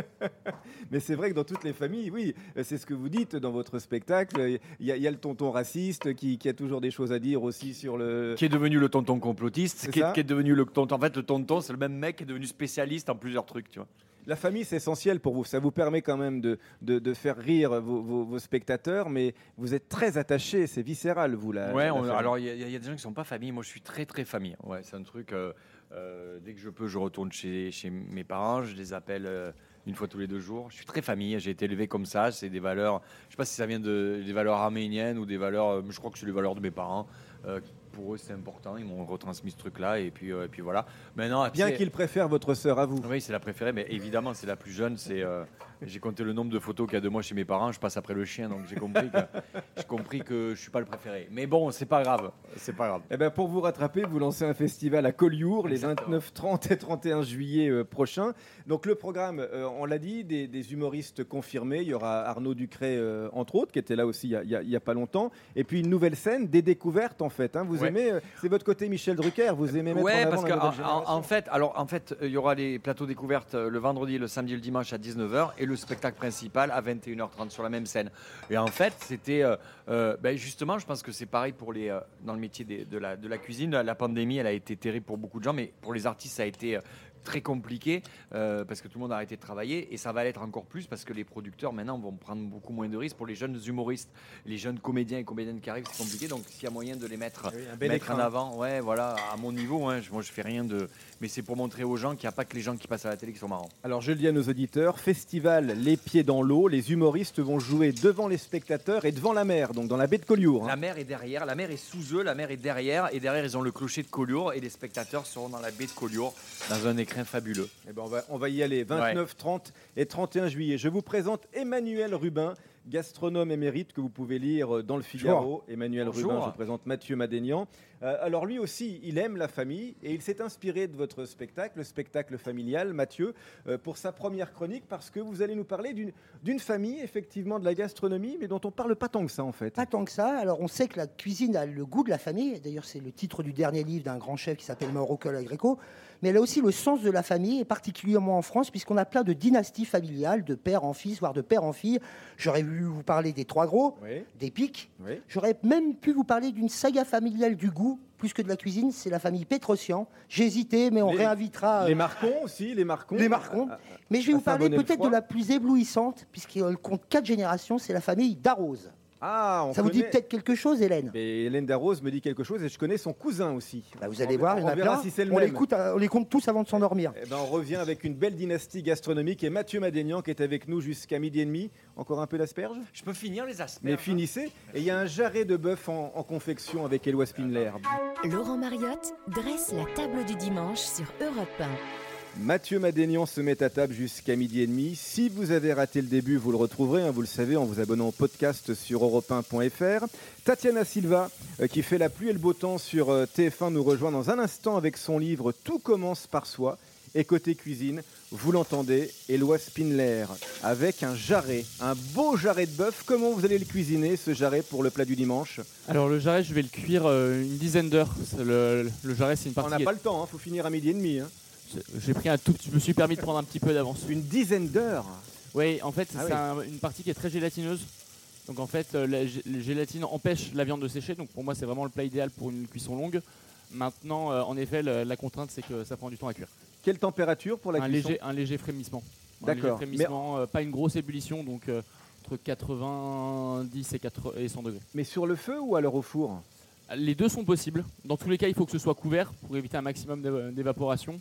Mais c'est vrai que dans toutes les familles, oui, c'est ce que vous dites dans votre spectacle. Il y a, il y a le tonton raciste qui, qui a toujours des choses à dire aussi sur le. Qui est devenu le tonton complotiste, C'est qui ça. est, qui est devenu le tonton. En fait, le tonton, c'est le même mec qui est devenu spécialiste en plusieurs trucs, tu vois. La famille, c'est essentiel pour vous. Ça vous permet quand même de, de, de faire rire vos, vos- vos spectateurs, mais vous êtes très attachés, c'est viscéral, vous, la, Ouais, la on- famille. alors il y, a- il y a des gens qui sont pas famille. Moi, je suis très très famille. Ouais, c'est un truc. euh, euh, dès que je peux, je retourne chez, chez mes parents. Je les appelle euh, une fois tous les deux jours. Je suis très famille. J'ai été élevé comme ça. C'est des valeurs. Je sais pas si ça vient de des valeurs arméniennes ou des valeurs. euh, Je crois que c'est les valeurs de mes parents. Euh, pour eux, c'est important. Ils m'ont retransmis ce truc-là. Et puis, euh, et puis voilà. Maintenant, Bien après- qu'il préfère votre sœur à vous. Oui, c'est la préférée, mais évidemment, c'est la plus jeune. C'est, euh, j'ai compté le nombre de photos qu'il y a de moi chez mes parents. Je passe après le chien, donc j'ai compris que j'ai compris que je suis pas le préféré. Mais bon, c'est pas grave. C'est pas grave. Eh ben, pour vous rattraper, vous lancez un festival à Collioure les Exactement. vingt-neuf, trente et trente et un juillet euh, prochains. Donc le programme, euh, on l'a dit, des, des humoristes confirmés. Il y aura Arnaud Ducret, euh, entre autres, qui était là aussi il y a- il y, a- il y a pas longtemps. Et puis une nouvelle scène, des découvertes en fait. hein. Vous Ouais. aimez, euh, c'est votre côté Michel Drucker. Vous aimez mettre en Ouais, avant parce la que nouvelle en, génération. en fait, alors en fait, euh, il y aura les plateaux découvertes euh, le vendredi, le samedi, et le dimanche à dix-neuf heures et le spectacle principal à vingt et une heures trente sur la même scène. Et en fait, c'était euh, euh, ben, justement, je pense que c'est pareil pour les euh, dans le métier des- de la de la cuisine. La, la pandémie, elle a été terrible pour beaucoup de gens, mais pour les artistes, ça a été euh, très compliqué euh, parce que tout le monde a arrêté de travailler et ça va l'être encore plus parce que les producteurs maintenant vont prendre beaucoup moins de risques pour les jeunes humoristes, les jeunes comédiens et comédiennes qui arrivent, c'est compliqué. Donc s'il y a moyen de les mettre, Oui, un bel mettre en écran. avant, ouais, voilà, à mon niveau, hein, je- moi je fais rien de, mais c'est pour montrer aux gens qu'il n'y a pas que les gens qui passent à la télé qui sont marrants. Alors je le dis à nos auditeurs, festival Les Pieds dans l'eau. Les humoristes vont jouer devant les spectateurs et devant la mer, donc dans la baie de Collioure. hein. La mer est derrière, la mer est sous eux, la mer est derrière, et derrière ils ont le clocher de Collioure et les spectateurs seront dans la baie de Collioure dans un écrin fabuleux. Eh ben, on, va, on va y aller, vingt-neuf, trente et trente et un juillet. Je vous présente Emmanuel Rubin, gastronome émérite que vous pouvez lire dans le Figaro. Emmanuel Bonjour. Rubin, je vous présente Mathieu Madénian. Euh, alors lui aussi, il aime la famille et il s'est inspiré de votre spectacle, le spectacle familial, Mathieu, euh, pour sa première chronique parce que vous allez nous parler d'une d'une famille, effectivement, de la gastronomie, mais dont on parle pas tant que ça en fait. Pas tant que ça. Alors, on sait que la cuisine a le goût de la famille. D'ailleurs, c'est le titre du dernier livre d'un grand chef qui s'appelle Mauro Greco. Mais elle a aussi le sens de la famille, et particulièrement en France, puisqu'on a plein de dynasties familiales, de père en fils, voire de père en fille. J'aurais voulu vous parler des Trois Gros, Oui, des Pics. oui. J'aurais même pu vous parler d'une saga familiale du goût, plus que de la cuisine. C'est la famille Pétrosian. J'ai hésité, mais on Les- réinvitera. euh, Les Marcons aussi, les Marcons. les Marcons. Ah, ah, Mais je vais à vous parler Saint-Bonnet-le-Froid. peut-être de la plus éblouissante, puisqu'elle compte quatre générations. C'est la famille Darroze. Ah, on Ça vous dit connaît- peut-être quelque chose, Hélène? Mais Hélène Darroze me dit quelque chose et je connais son cousin aussi. Bah, vous allez On- voir, il y en on a verra plein. si c'est le on, même. l'écoute, euh, on les compte tous avant de s'endormir. Eh ben, on revient avec une belle dynastie gastronomique et Mathieu Madénian qui est avec nous jusqu'à midi et demi. Encore un peu d'asperges. Je peux finir les aspects. Mais finissez. Et il y a un jarret de bœuf en, en confection avec Éloi Spindler. Laurent Mariotte dresse la table du dimanche sur Europe un. Mathieu Madénian se met à table jusqu'à midi et demi. Si vous avez raté le début, vous le retrouverez, hein, vous le savez, en vous abonnant au podcast sur europe un point f r. Tatiana Silva, euh, qui fait la pluie et le beau temps sur euh, T F un, nous rejoint dans un instant avec son livre « Tout commence par soi ». Et côté cuisine, vous l'entendez, Éloi Spindler, avec un jarret, un beau jarret de bœuf. Comment vous allez le cuisiner, ce jarret, pour le plat du dimanche? Alors le jarret, je vais le cuire euh, une dizaine d'heures. C'est Le, le jarret, c'est une On partie... n'a qui pas est- le temps, il faut finir à midi et demi. Hein. J'ai pris un tout petit... Je me suis permis de prendre un petit peu d'avance. Une dizaine d'heures. Oui, en fait, Ah c'est oui. un- une partie qui est très gélatineuse. Donc en fait, euh, la gé- la gélatine empêche la viande de sécher. Donc pour moi, c'est vraiment le plat idéal pour une cuisson longue. Maintenant, euh, en effet, le- la contrainte, c'est que ça prend du temps à cuire. Quelle température pour la Un cuisson? léger, un léger frémissement. Un D'accord. léger frémissement, euh, pas une grosse ébullition, donc euh, entre quatre-vingt-dix et, quatre- et cent degrés. Mais sur le feu ou alors au four? Les deux sont possibles. Dans tous les cas, il faut que ce soit couvert pour éviter un maximum d'éva- d'évaporation.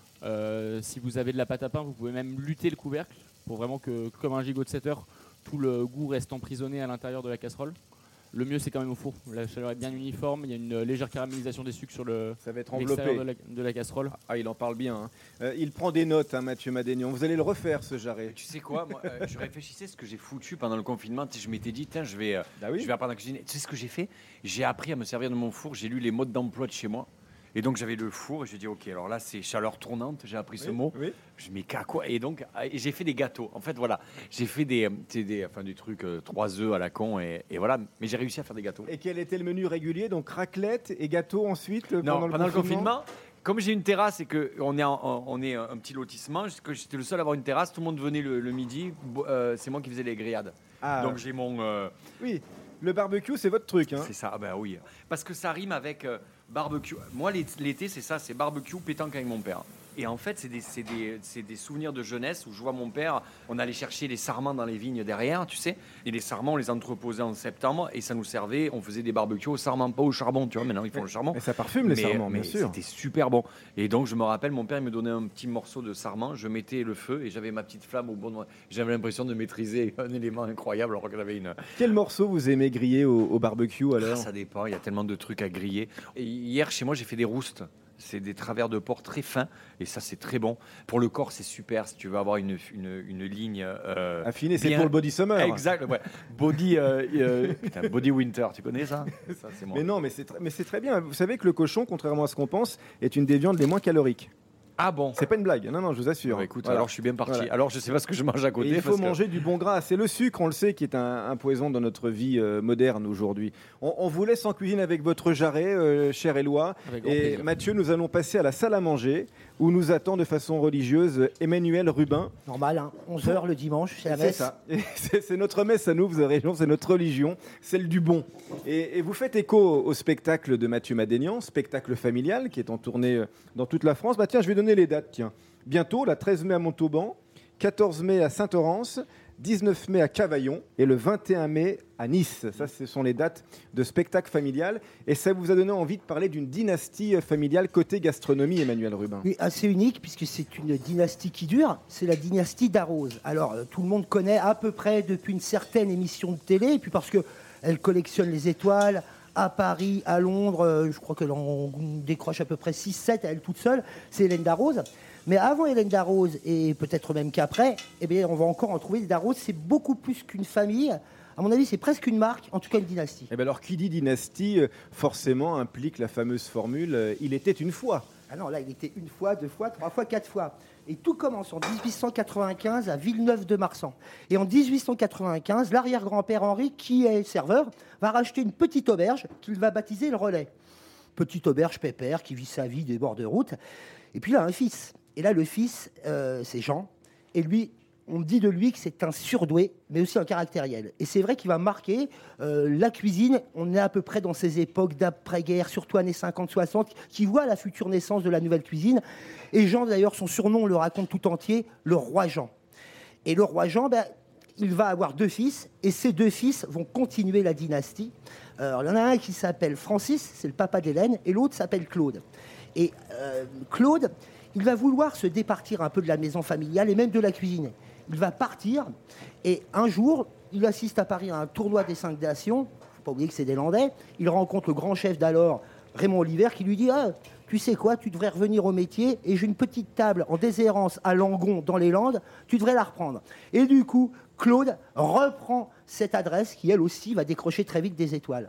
Euh, si vous avez de la pâte à pain, vous pouvez même lutter le couvercle pour vraiment que, comme un gigot de sept heures, tout le goût reste emprisonné à l'intérieur de la casserole. Le mieux, c'est quand même au four. La chaleur est bien uniforme. Il y a une légère caramélisation des sucres sur le Ça va être l'extérieur enveloppé. de la, de la casserole. Ah, il en parle bien. Hein. Euh, il prend des notes, hein, Mathieu Madénian. Vous allez le refaire, ce jarret. Tu sais quoi, moi, euh, je réfléchissais à ce que j'ai foutu pendant le confinement. Tu sais, je m'étais dit, tiens, je vais, euh, Bah oui. je vais apprendre à cuisiner. Tu sais ce que j'ai fait? J'ai appris à me servir de mon four. J'ai lu les modes d'emploi de chez moi. Et donc j'avais le four et j'ai dit, ok, alors là c'est chaleur tournante. J'ai appris ce Oui, mot. oui. Je me dis, qu'à quoi? Et donc ah, et j'ai fait des gâteaux. En fait, voilà, j'ai fait des, euh, tu sais, des, enfin, des trucs euh, trois œufs à la con et, et voilà. Mais j'ai réussi à faire des gâteaux. Et quel était le menu régulier? Donc raclette et gâteau ensuite euh, Non, pendant, pendant le confinement, comme j'ai une terrasse et qu'on est, en- on est un petit lotissement, que j'étais le seul à avoir une terrasse, tout le monde venait le, le midi, bo- euh, c'est moi qui faisais les grillades. Ah, Donc j'ai mon... euh, oui, le barbecue, c'est votre truc. Hein. c'est ça, ah ben oui. Parce que ça rime avec euh, barbecue. Moi, l'é- l'été, c'est ça, c'est barbecue, pétanque avec mon père. Et en fait, c'est des, c'est des- c'est des souvenirs de jeunesse où je vois mon père, on allait chercher les sarments dans les vignes derrière, tu sais. Et les sarments, on les entreposait en septembre et ça nous servait, on faisait des barbecues au sarment, pas au charbon, tu vois. Maintenant, ils font le charbon. Et ça parfume les Mais- sarments, mais bien sûr. C'était super bon. Et donc, je me rappelle, mon père il me donnait un petit morceau de sarment, je mettais le feu et j'avais ma petite flamme au bon moment. J'avais l'impression de maîtriser un élément incroyable alors que j'avais une. Quel morceau vous aimez griller au, au barbecue Ah, alors? ça dépend, il y a tellement de trucs à griller. Et hier, chez moi, j'ai fait des roustes. C'est des travers de porc très fins et ça, c'est très bon. Pour le corps, c'est super si tu veux avoir une, une, une ligne. euh, Affiné, c'est bien- pour le body summer. Exact, ouais. Body, euh, euh, putain, body winter, tu connais ça? Ça, c'est moi. Mais non, mais c'est tr- mais c'est très bien. Vous savez que le cochon, contrairement à ce qu'on pense, est une des viandes les moins caloriques. Ah bon? C'est pas une blague. Non, non, je vous assure. Bon, écoute, Voilà. alors je suis bien parti. Voilà. Alors je sais pas ce que je mange à Et côté. il faut parce que- manger du bon gras. C'est le sucre, on le sait, qui est un, un poison dans notre vie euh, moderne aujourd'hui. On, on vous laisse en cuisine avec votre jarret, euh, cher Éloi. Avec grand Et plaisir. Mathieu, nous allons passer à la salle à manger, où nous attend de façon religieuse Emmanuel Rubin. Normal, hein. onze heures le dimanche, c'est la C'est messe. ça. Et C'est c'est notre messe à nous, vous avez raison, c'est notre religion, celle du bon. Et, et vous faites écho au spectacle de Mathieu Madénian, spectacle familial qui est en tournée euh, dans toute la France. Bah tiens, je vais donner les dates, tiens. Bientôt, la treize mai à Montauban, quatorze mai à Saint-Orens, dix-neuf mai à Cavaillon et le vingt et un mai à Nice. Ça, ce sont les dates de spectacle familial. Et ça vous a donné envie de parler d'une dynastie familiale côté gastronomie, Emmanuel Rubin. Oui, assez unique puisque c'est une dynastie qui dure, c'est la dynastie d'Arose. Alors euh, tout le monde connaît à peu près depuis une certaine émission de télé, et puis parce qu'elle collectionne les étoiles à Paris, à Londres, euh, je crois qu'elle en décroche à peu près six sept à elle toute seule, c'est Hélène Darroze. Mais avant Hélène Darroze, et peut-être même qu'après, eh bien, on va encore en trouver des Darroze. C'est beaucoup plus qu'une famille. À mon avis, c'est presque une marque, en tout cas une dynastie. Eh ben alors, qui dit dynastie, euh, forcément implique la fameuse formule euh, « il était une fois ». Ah non, là, il était une fois, deux fois, trois fois, quatre fois. Et tout commence en dix-huit cent quatre-vingt-quinze à Villeneuve-de-Marsan. Et en dix-huit cent quatre-vingt-quinze, l'arrière-grand-père Henri, qui est serveur, va racheter une petite auberge qu'il va baptiser le Relais. Petite auberge pépère qui vit sa vie des bords de route. Et puis il a un fils. Et là, le fils, euh, c'est Jean. Et lui, on dit de lui que c'est un surdoué, mais aussi un caractériel. Et c'est vrai qu'il va marquer euh, la cuisine. On est à peu près dans ces époques d'après-guerre, surtout années cinquante soixante, qui voient la future naissance de la nouvelle cuisine. Et Jean, d'ailleurs, son surnom, on le raconte tout entier, le roi Jean. Et le roi Jean, ben, il va avoir deux fils, et ces deux fils vont continuer la dynastie. Alors, il y en a un qui s'appelle Francis, c'est le papa d'Hélène, et l'autre s'appelle Claude. Et euh, Claude, il va vouloir se départir un peu de la maison familiale et même de la cuisine. Il va partir, et un jour, il assiste à Paris à un tournoi des cinq nations. Il ne faut pas oublier que c'est des Landais. Il rencontre le grand chef d'alors, Raymond Oliver, qui lui dit ah, « Tu sais quoi, tu devrais revenir au métier, et j'ai une petite table en déshérence à Langon, dans les Landes, tu devrais la reprendre. » Et du coup, Claude reprend cette adresse qui, elle aussi, va décrocher très vite des étoiles.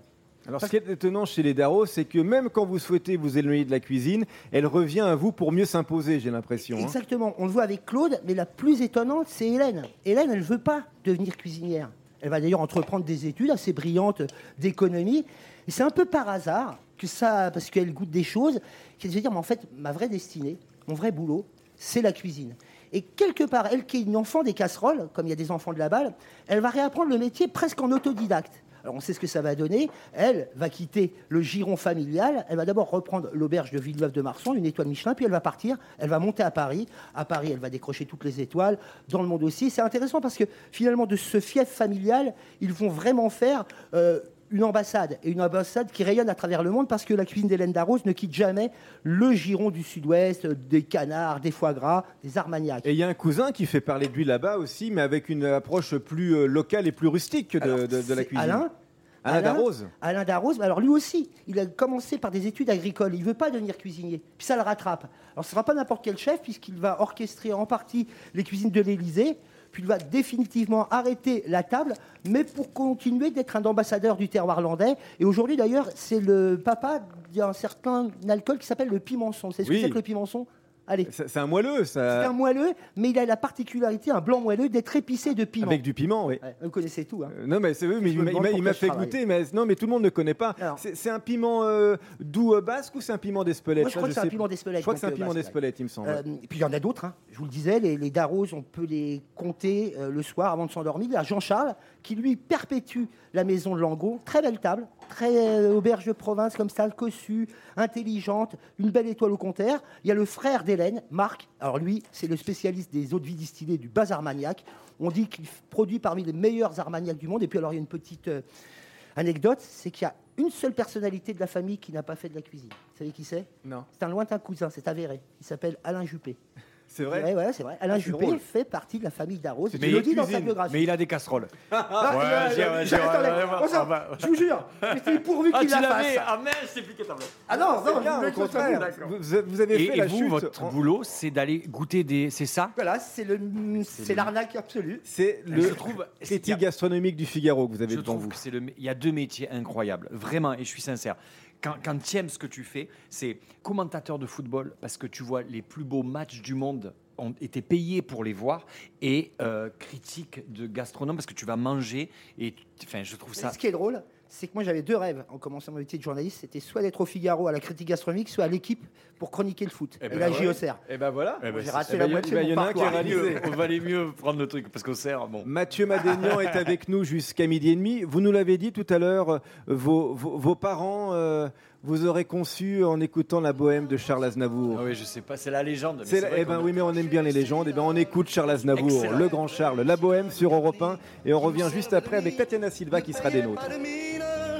Alors, ce qui est étonnant chez les Darros, c'est que même quand vous souhaitez vous éloigner de la cuisine, elle revient à vous pour mieux s'imposer, j'ai l'impression. hein. Exactement. On le voit avec Claude, mais la plus étonnante, c'est Hélène. Hélène, elle ne veut pas devenir cuisinière. Elle va d'ailleurs entreprendre des études assez brillantes d'économie. Et c'est un peu par hasard que ça, parce qu'elle goûte des choses, qu'elle se dit, mais en fait, ma vraie destinée, mon vrai boulot, c'est la cuisine. Et quelque part, elle qui est une enfant des casseroles, comme il y a des enfants de la balle, elle va réapprendre le métier presque en autodidacte. Alors on sait ce que ça va donner. Elle va quitter le giron familial. Elle va d'abord reprendre l'auberge de Villeneuve-de-Marsan, une étoile Michelin, puis elle va partir. Elle va monter à Paris. À Paris, elle va décrocher toutes les étoiles. Dans le monde aussi. C'est intéressant parce que finalement, de ce fief familial, ils vont vraiment faire euh, une ambassade. Et une ambassade qui rayonne à travers le monde parce que la cuisine d'Hélène Darros ne quitte jamais le giron du sud-ouest, des canards, des foie gras, des armagnacs. Et il y a un cousin qui fait parler de lui là-bas aussi, mais avec une approche plus euh, locale et plus rustique que de, Alors, de- de la c'est cuisine. Alain. Alain Darros. Alain Darros, alors lui aussi, il a commencé par des études agricoles. Il ne veut pas devenir cuisinier. Puis ça le rattrape. Alors ce ne sera pas n'importe quel chef, puisqu'il va orchestrer en partie les cuisines de l'Élysée. Puis il va définitivement arrêter la table, mais pour continuer d'être un ambassadeur du terroir landais. Et aujourd'hui, d'ailleurs, c'est le papa d'un certain alcool qui s'appelle le pimençon. C'est ce Oui. que c'est que le pimençon ? Allez. C'est c'est un moelleux, C'est ça. un moelleux, mais il a la particularité, un blanc moelleux, d'être épicé de piment. Avec du piment, oui. Ouais, vous connaissez tout. Hein. Euh, Non, mais c'est oui, mais Je il me m'a- il demande m'a il m'a pourquoi fait je travaille. goûter, mais non, mais tout le monde ne connaît pas. Alors. C'est c'est un piment euh, doux euh, basque ou c'est un piment d'Espelette? Moi, je Ça, crois que c'est un sais- piment d'Espelette. Je crois que c'est un donc, euh, piment basque, ouais. d'Espelette, il me semble. Euh, et puis il y en a d'autres, hein. Je vous le disais, les, les Darros, on peut les compter euh, le soir avant de s'endormir. Il y a Jean-Charles qui lui perpétue la maison de Langot. Très belle table, très euh, auberge de province comme ça, cossue, intelligente, une belle étoile au compteur. Il y a le frère d'Hélène, Marc. Alors lui, c'est le spécialiste des eaux de vie distillées du bas Armagnac. On dit qu'il produit parmi les meilleurs Armagnacs du monde. Et puis alors il y a une petite euh, anecdote, c'est qu'il y a une seule personnalité de la famille qui n'a pas fait de la cuisine. Vous savez qui c'est? Non. C'est un lointain cousin, c'est avéré. Il s'appelle Alain Juppé. C'est vrai. Ouais, ouais, c'est vrai. Alain Ah, c'est Juppé drôle. fait partie de la famille Darros. Mais Il le il dit dans sa cuisine. biographie. Mais il a des casseroles. Ah, Ouais, il a- j'ai- il a- j'ai- attendez, ouais, on s'en- ouais, ouais. je vous jure, c'était pourvu Ah, qu'il tu la l'avais fasse. Ah merde, je t'ai piqué ta blague. Ah non, non, Bien, je voulais au que ce soit contraire. bon. Vous, vous avez Et, fait et la vous, chute. votre en- boulot, c'est d'aller goûter des. C'est ça Voilà, c'est le, c'est l'arnaque absolue. C'est Je le trouve. critique gastronomique du Figaro que vous avez Je devant trouve vous. que c'est le. Il y a deux métiers incroyables, vraiment, et je suis sincère. Quand, quand tu aimes ce que tu fais, c'est commentateur de football parce que tu vois les plus beaux matchs du monde ont été payés pour les voir et euh, critique de gastronome parce que tu vas manger et enfin je trouve ça. Ce qui est drôle, c'est que moi j'avais deux rêves en commençant mon métier de journaliste. C'était soit d'être au Figaro à la critique gastronomique, soit à l'équipe pour chroniquer le foot. Eh et ben la ouais. J O C R. Et ben voilà. Eh ben, J'ai c'est- raté eh la ben, moitié il y de en mon a un qui a parcours. réalisé. On valait mieux prendre le truc parce qu'au cerf, bon. Mathieu Madénian est avec nous jusqu'à midi et demi. Vous nous l'avez dit tout à l'heure, euh, vos, vos, vos parents euh, vous auraient conçu en écoutant la bohème de Charles Aznavour. Ah oui, je sais pas, c'est la légende. mais C'est c'est la- vrai eh ben qu'on- oui, mais on aime bien les légendes. Eh ben on écoute Charles Aznavour, Excellent. le grand Charles, la bohème sur Europe un, et on revient juste après avec Tatiana Silva qui sera des nôtres. Pas de mine,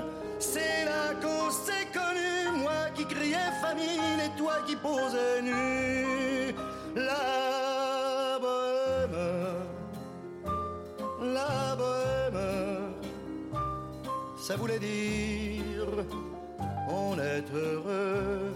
c'est là qu'on s'est connu, moi qui criais famine et toi qui posais nu. La bohème, la bohème, ça voulait dire on est heureux.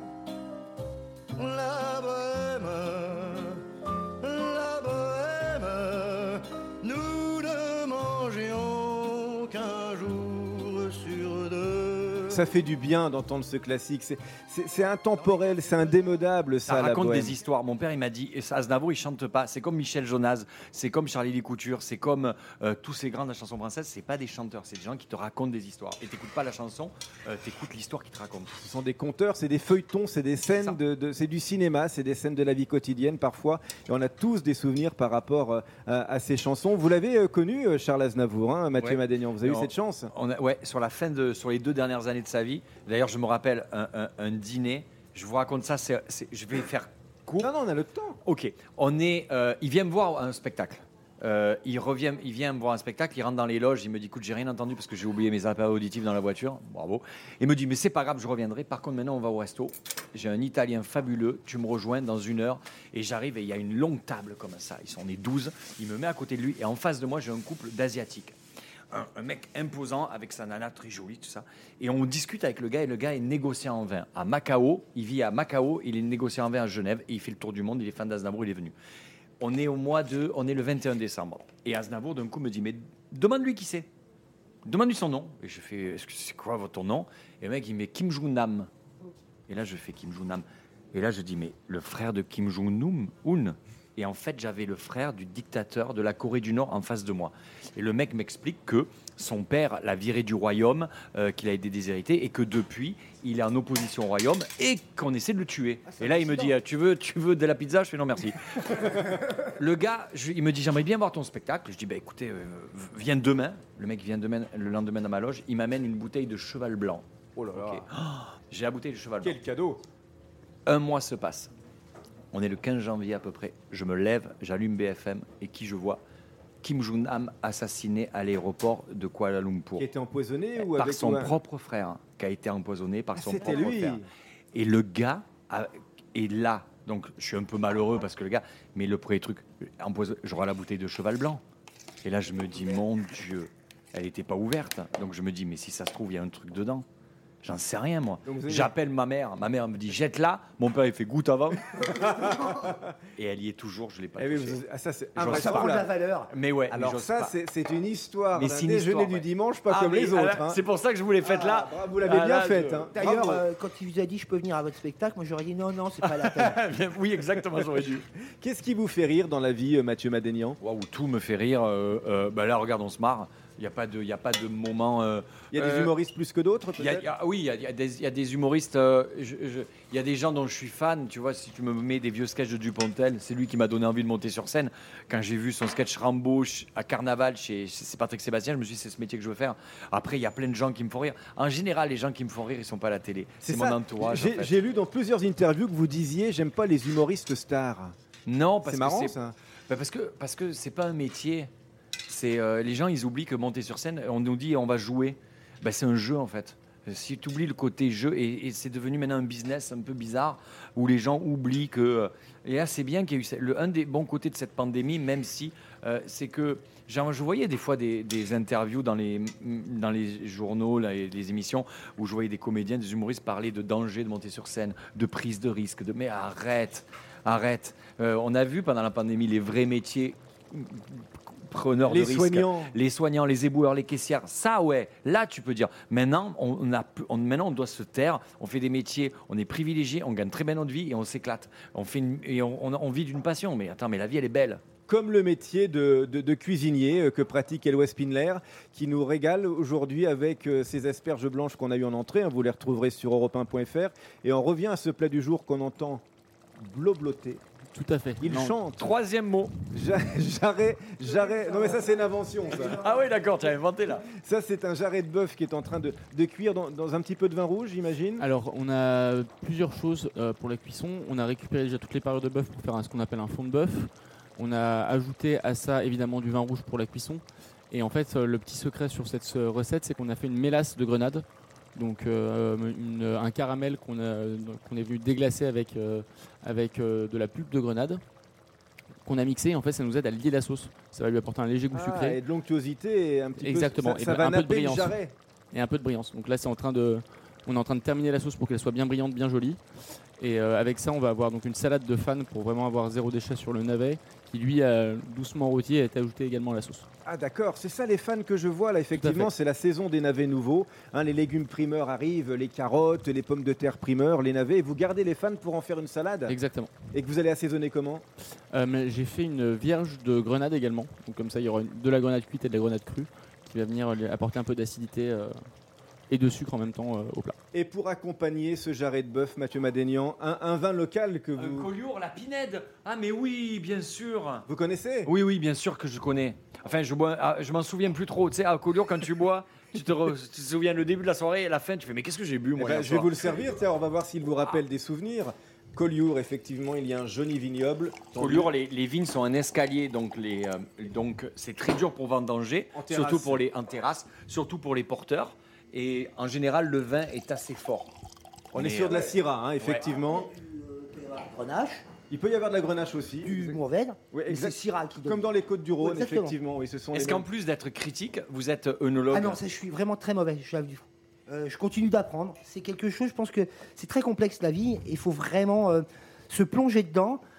La bohème, la bohème, nous ne mangions qu'un jour sur deux. Ça fait du bien d'entendre ce classique. C'est- C'est c'est intemporel, c'est indémodable, ça, Ça la raconte bohème. des histoires. Mon père, il m'a dit, et ça, Aznavour, il chante pas. C'est comme Michel Jonas, c'est comme Charlie Lee Couture, c'est comme euh, tous ces grands de la chanson française. C'est pas des chanteurs, c'est des gens qui te racontent des histoires. Et t'écoutes pas la chanson, euh, t'écoutes l'histoire qu'ils te racontent. Ce sont des conteurs, c'est des feuilletons, c'est des ça. scènes, de, de- c'est du cinéma, c'est des scènes de la vie quotidienne parfois. Et on a tous des souvenirs par rapport euh, à, à ces chansons. Vous l'avez euh, connu, euh, Charles Aznavour, hein, Mathieu Ouais. Madénian. Vous avez eu On- cette chance? On a, ouais, sur la fin de, sur les deux dernières années de sa vie. D'ailleurs, je me rappelle un, un- un dîner. Je vous raconte ça. c'est- c'est- je vais faire court. Non, non, on a le temps. Ok, on est, euh, il vient me voir un spectacle. Euh, il revient, il vient me voir un spectacle, il rentre dans les loges, il me dit écoute, j'ai rien entendu parce que j'ai oublié mes appareils auditifs dans la voiture. Bravo. Il me dit mais c'est pas grave, je reviendrai. Par contre maintenant on va au resto. J'ai un Italien fabuleux. Tu me rejoins dans une heure et j'arrive et il y a une longue table comme ça. Ils sont on est douze. Il me met à côté de lui et en face de moi j'ai un couple d'asiatiques. Un, un mec imposant avec sa nana très jolie, tout ça. Et on discute avec le gars et le gars est négociant en vin à Macao. Il vit à Macao, il est négociant en vin à Genève et il fait le tour du monde. Il est fan d'Aznavour, il est venu. On est au mois de, on est le vingt et un décembre. Et Aznavour d'un coup me dit mais demande-lui qui c'est. demande-lui son nom. Et je fais, est-ce que c'est quoi votre nom? Et le mec, il met Kim Jong-nam. Et là, je fais Kim Jong-nam. Et là, je dis, mais le frère de Kim Jong-un. Et en fait, j'avais le frère du dictateur de la Corée du Nord en face de moi. Et le mec m'explique que son père l'a viré du royaume, euh, qu'il a été déshérité, et que depuis, il est en opposition au royaume et qu'on essaie de le tuer. Ah, et là, il me dit, tu veux, tu veux de la pizza? Je fais non, merci. Le gars, je, il me dit, j'aimerais bien voir ton spectacle. Je dis, bah, écoutez, euh, viens demain. Le mec vient demain, le lendemain dans ma loge. Il m'amène une bouteille de cheval blanc. Oh là là. Okay. Oh, j'ai la bouteille de cheval blanc. Quel cadeau. Un mois se passe. On est le quinze janvier à peu près. Je me lève, j'allume B F M et qui je vois? Kim Jong-un assassiné à l'aéroport de Kuala Lumpur. Qui était empoisonné ou par avec son ou un... propre frère, hein, qui a été empoisonné par ah, son c'était propre lui. frère. Et le gars a, est là. Donc je suis un peu malheureux parce que le gars. Mais le premier truc, empoisonné, j'aurai la bouteille de cheval blanc. Et là je me dis mon Dieu, elle n'était pas ouverte. Donc je me dis mais si ça se trouve il y a un truc dedans. J'en sais rien, moi. J'appelle ma mère. Ma mère me dit, jette-la. Mon père, il fait goûte avant. Et elle y est toujours. Je ne l'ai pas eh touchée. Oui, ah, ça, c'est ça prend de la valeur. Mais ouais. Alors mais ça, c'est, c'est une histoire mais d'un c'est déjeuner histoire, du ouais. dimanche, pas ah, comme les autres. Ah, hein. c'est pour ça que je vous l'ai faite ah, là. Bravo, vous l'avez ah, bien là, faite. je... Hein. D'ailleurs, euh, quand il vous a dit, je peux venir à votre spectacle, moi, j'aurais dit, non, non, c'est pas la peine. Oui, exactement, j'aurais dû. Qu'est-ce qui vous fait rire dans la vie, Mathieu Madénian? Waouh, tout me fait rire. Euh, euh, bah là, regarde, on se marre. Il n'y a pas de, il y a pas de moment. Euh, il y a des euh, humoristes plus que d'autres, peut-être. y a, y a, Oui, il y a, y, a des, y a des humoristes. Euh, je, je, il y a des gens dont je suis fan. Tu vois, si tu me mets des vieux sketchs de Dupontel, c'est lui qui m'a donné envie de monter sur scène. Quand j'ai vu son sketch Rambo à Carnaval chez, chez Patrick Sébastien, je me suis dit, c'est ce métier que je veux faire. Après, il y a plein de gens qui me font rire. En général, les gens qui me font rire, ils ne sont pas à la télé. C'est, c'est mon entourage. J'ai, en fait. j'ai lu dans plusieurs interviews que vous disiez, j'aime pas les humoristes stars. Non, parce c'est que marrant, c'est ça. Bah parce que parce que c'est pas un métier. C'est euh, les gens, ils oublient que monter sur scène, on nous dit on va jouer. Bah, c'est un jeu en fait. Si tu oublies le côté jeu, et, et c'est devenu maintenant un business un peu bizarre où les gens oublient que. Et là, c'est bien qu'il y ait eu le, un des bons côtés de cette pandémie, même si euh, c'est que genre, je voyais des fois des, des interviews dans les dans les journaux, là, et les émissions où je voyais des comédiens, des humoristes parler de danger de monter sur scène, de prise de risque, de mais arrête, arrête. Euh, on a vu pendant la pandémie les vrais métiers. Preneurs les de risques, soignants. les soignants, les éboueurs, les caissières, ça ouais, là tu peux dire. Maintenant on, on a, on, maintenant on doit se taire. On fait des métiers, on est privilégié, on gagne très bien notre vie et on s'éclate. On fait une, et on, on, on vit d'une passion. Mais attends, mais la vie elle est belle. Comme le métier de, de, de cuisinier euh, que pratique Éloi Spindler, qui nous régale aujourd'hui avec euh, ces asperges blanches qu'on a eues en entrée. Hein, vous les retrouverez sur europe un point f r. Et on revient à ce plat du jour qu'on entend blobloter. Tout à fait. Il non. chante. Troisième mot. Jarret, jarret. Non mais ça c'est une invention. Ça. Ah oui d'accord, tu as inventé là. Ça c'est un jarret de bœuf qui est en train de, de cuire dans, dans un petit peu de vin rouge, j'imagine. Alors on a plusieurs choses euh, pour la cuisson. On a récupéré déjà toutes les parures de bœuf pour faire un, ce qu'on appelle un fond de bœuf. On a ajouté à ça évidemment du vin rouge pour la cuisson. Et en fait euh, le petit secret sur cette euh, recette, c'est qu'on a fait une mélasse de grenade. Donc euh, une, un caramel qu'on, a, qu'on est venu déglacer avec, euh, avec euh, de la pulpe de grenade qu'on a mixé. En fait, ça nous aide à lier la sauce. Ça va lui apporter un léger goût ah, sucré. Et de l'onctuosité et un petit Exactement. peu. Ça, ça et va un peu de napper le brillance. jarret. Et un peu de brillance. Donc là, c'est en train de, on est en train de terminer la sauce pour qu'elle soit bien brillante, bien jolie. Et euh, avec ça, on va avoir donc une salade de fan pour vraiment avoir zéro déchet sur le navet, qui lui, a doucement rôti et est ajouté également à la sauce. Ah d'accord, c'est ça les fans que je vois là, effectivement, c'est la saison des navets nouveaux. Hein, les légumes primeurs arrivent, les carottes, les pommes de terre primeurs, les navets. Et vous gardez les fans pour en faire une salade. Exactement. Et que vous allez assaisonner comment? euh, mais J'ai fait une vierge de grenade également. Donc comme ça, il y aura une, de la grenade cuite et de la grenade crue qui va venir apporter un peu d'acidité euh, et de sucre en même temps euh, au plat. Et pour accompagner ce jarret de bœuf, Mathieu Madénian, un, un vin local que vous... Un Collioure, la Pinède. Ah mais oui, bien sûr. Vous connaissez? Oui, oui, bien sûr que je connais. Enfin, je bois, ah, je m'en souviens plus trop. Tu sais, à Collioure, quand tu bois, tu te, re, tu te souviens le début de la soirée et la fin, tu fais mais qu'est-ce que j'ai bu moi? Eh ben, je vais vous le servir, tiens, on va voir s'il vous rappelle ah. des souvenirs. Collioure, effectivement, il y a un joli vignoble. Collioure, les, les vignes sont un escalier, donc, les, euh, donc c'est très dur pour vendanger, surtout pour les, en terrasse, surtout pour les porteurs. Et en général, le vin est assez fort. On Mais est sur euh, de la Syrah, hein, effectivement. Ouais. Grenache. Il peut y avoir de la grenache aussi. Du Mourvèdre. Oui, exact. C'est Syrah qui donne. Comme dans les Côtes-du-Rhône, ouais, effectivement. Oui, ce sont Est-ce qu'en mêmes... plus d'être critique, vous êtes œnologue? Ah non, ça, je suis vraiment très mauvais. Je, euh, je continue d'apprendre. C'est quelque chose, je pense que c'est très complexe la vie. Il faut vraiment euh, se plonger dedans.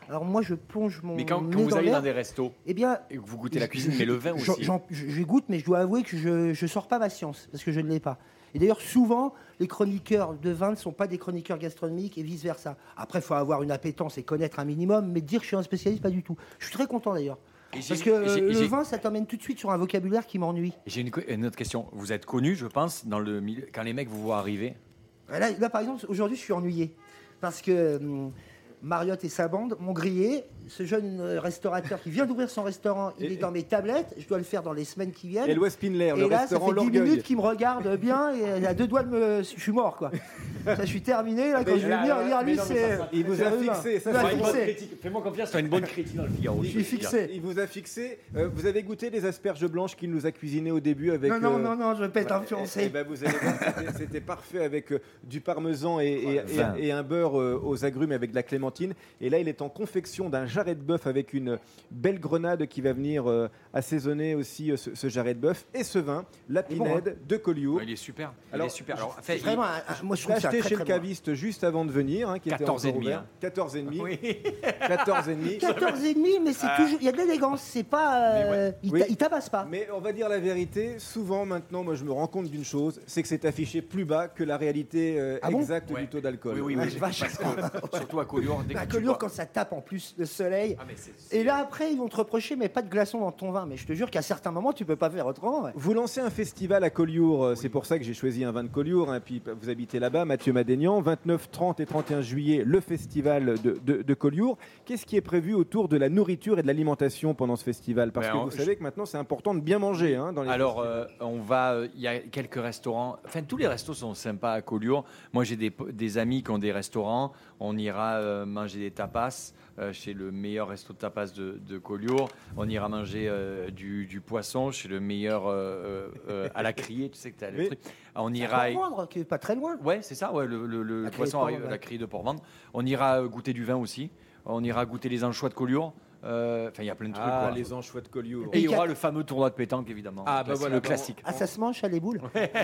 Alors moi, je plonge mon Mais quand, nez quand vous dans allez l'air. dans des restos Eh bien, et que vous goûtez la je- cuisine, je- mais le vin j'en- aussi. j'en- je, je goûte, mais je dois avouer que je ne sors pas ma science, parce que je ne l'ai pas. Et d'ailleurs, souvent, les chroniqueurs de vin ne sont pas des chroniqueurs gastronomiques et vice-versa. Après, il faut avoir une appétence et connaître un minimum, mais dire que je suis un spécialiste, pas du tout. Je suis très content d'ailleurs. Et j'ai- Parce que et j'ai- euh, et le j'ai- vin, ça t'emmène tout de suite sur un vocabulaire qui m'ennuie. J'ai une, une autre question. Vous êtes connu, je pense, dans le milieu, quand les mecs vous voient arriver. Là, là, par exemple, aujourd'hui, je suis ennuyé. Parce que hum, Mariotte et sa bande m'ont grillé. Ce jeune euh, restaurateur qui vient d'ouvrir son restaurant, il Et- est dans mes tablettes. Je dois le faire dans les semaines qui viennent. Eloi Spindler, le Et là, ça restaurant fait dix L'Orgueil. minutes qu'il me regarde bien et il a deux doigts de me. Je suis mort, quoi. Ça, je suis terminé. Là, quand Mais je vais là, venir, là, lire, mais lui, non, mais c'est. Il vous c'est a humain. fixé, ça Il m'a c'est Fais-moi une bonne fixé. critique. Fais-moi confiance, tu as une bonne critique dans le Figaro. Je suis fixé. Il vous a fixé. Euh, vous avez goûté les asperges blanches qu'il nous a cuisinées au début avec. Non, non, euh, non, non, je vais pas être ouais, influencé. eh- eh ben, vous allez voir, c'était- c'était parfait avec euh, du parmesan et, et- Ouais, et- vin. et un beurre euh, aux agrumes avec de la clémentine. Et là, il est en confection d'un jarret de bœuf avec une belle grenade qui va venir euh, assaisonner aussi euh, ce, ce jarret de bœuf et ce vin, la Il est bon, Pinède de Collioure. Ouais, il est super. Il Alors, est super. Alors, en C'est fait, vraiment. un- un- moi, je Je l'ai trouve ça acheté très, chez très le bon. caviste juste avant de venir, hein, qui était quatorze et encore demi, ouvert. hein. quatorze et demi. Oui. quatorze et demi. quatorze et demi, mais c'est toujours. Il y a de l'élégance. C'est pas. euh, il Oui. ta- il tabasse pas. Mais on va dire la vérité, souvent maintenant, moi je me rends compte d'une chose, c'est que c'est affiché plus bas que la réalité euh, Ah bon exacte Ouais. du taux d'alcool. Oui, oui, Ah, oui. je vache. Parce que, surtout à Collioure, dès que À tu Collioure, bois- quand ça tape en plus le soleil. Ah, mais c'est- c'est- Et là, après, ils vont te reprocher, mais pas de glaçons dans ton vin. Mais je te jure qu'à certains moments, tu peux pas faire autrement. ouais. Vous lancez un festival à Collioure, euh, c'est pour ça que j'ai choisi un vin de Collioure, hein, puis vous habitez là-bas, Mathieu Madénian, vingt-neuf, trente et trente et un juillet, le festival de, de, de Collioure. Qu'est-ce qui est prévu autour de la nourriture et de l'alimentation pendant ce festival? Parce Ben, que on- vous je- savez que maintenant c'est important de bien manger hein, dans les Alors, festivals. euh, on va. euh, Il y a quelques restaurants. Enfin, tous les restos sont sympas à Collioure. Moi, j'ai des, po- des amis qui ont des restaurants. On ira euh, manger des tapas euh, chez le meilleur resto de tapas de, de Collioure. On ira manger euh, du, du poisson chez le meilleur euh, euh, à la criée. Tu sais que tu as le Oui. truc. On À ira. Port-Vendre, qui est pas très loin. Ouais, c'est ça. Ouais, le, le- le La criée poisson de arrive Port-Vendre, à la ouais. criée de Port-Vendre. On ira euh, goûter du vin aussi. On ira goûter les anchois de Collioure. Euh, Enfin, il y a plein de trucs. Ah, quoi. les anchois de Collioure. Et il y Et aura quatre- le fameux tournoi de pétanque, évidemment. Ah, Le bah classique- voilà, le bah, classique. Ah, ça se mange à les boules.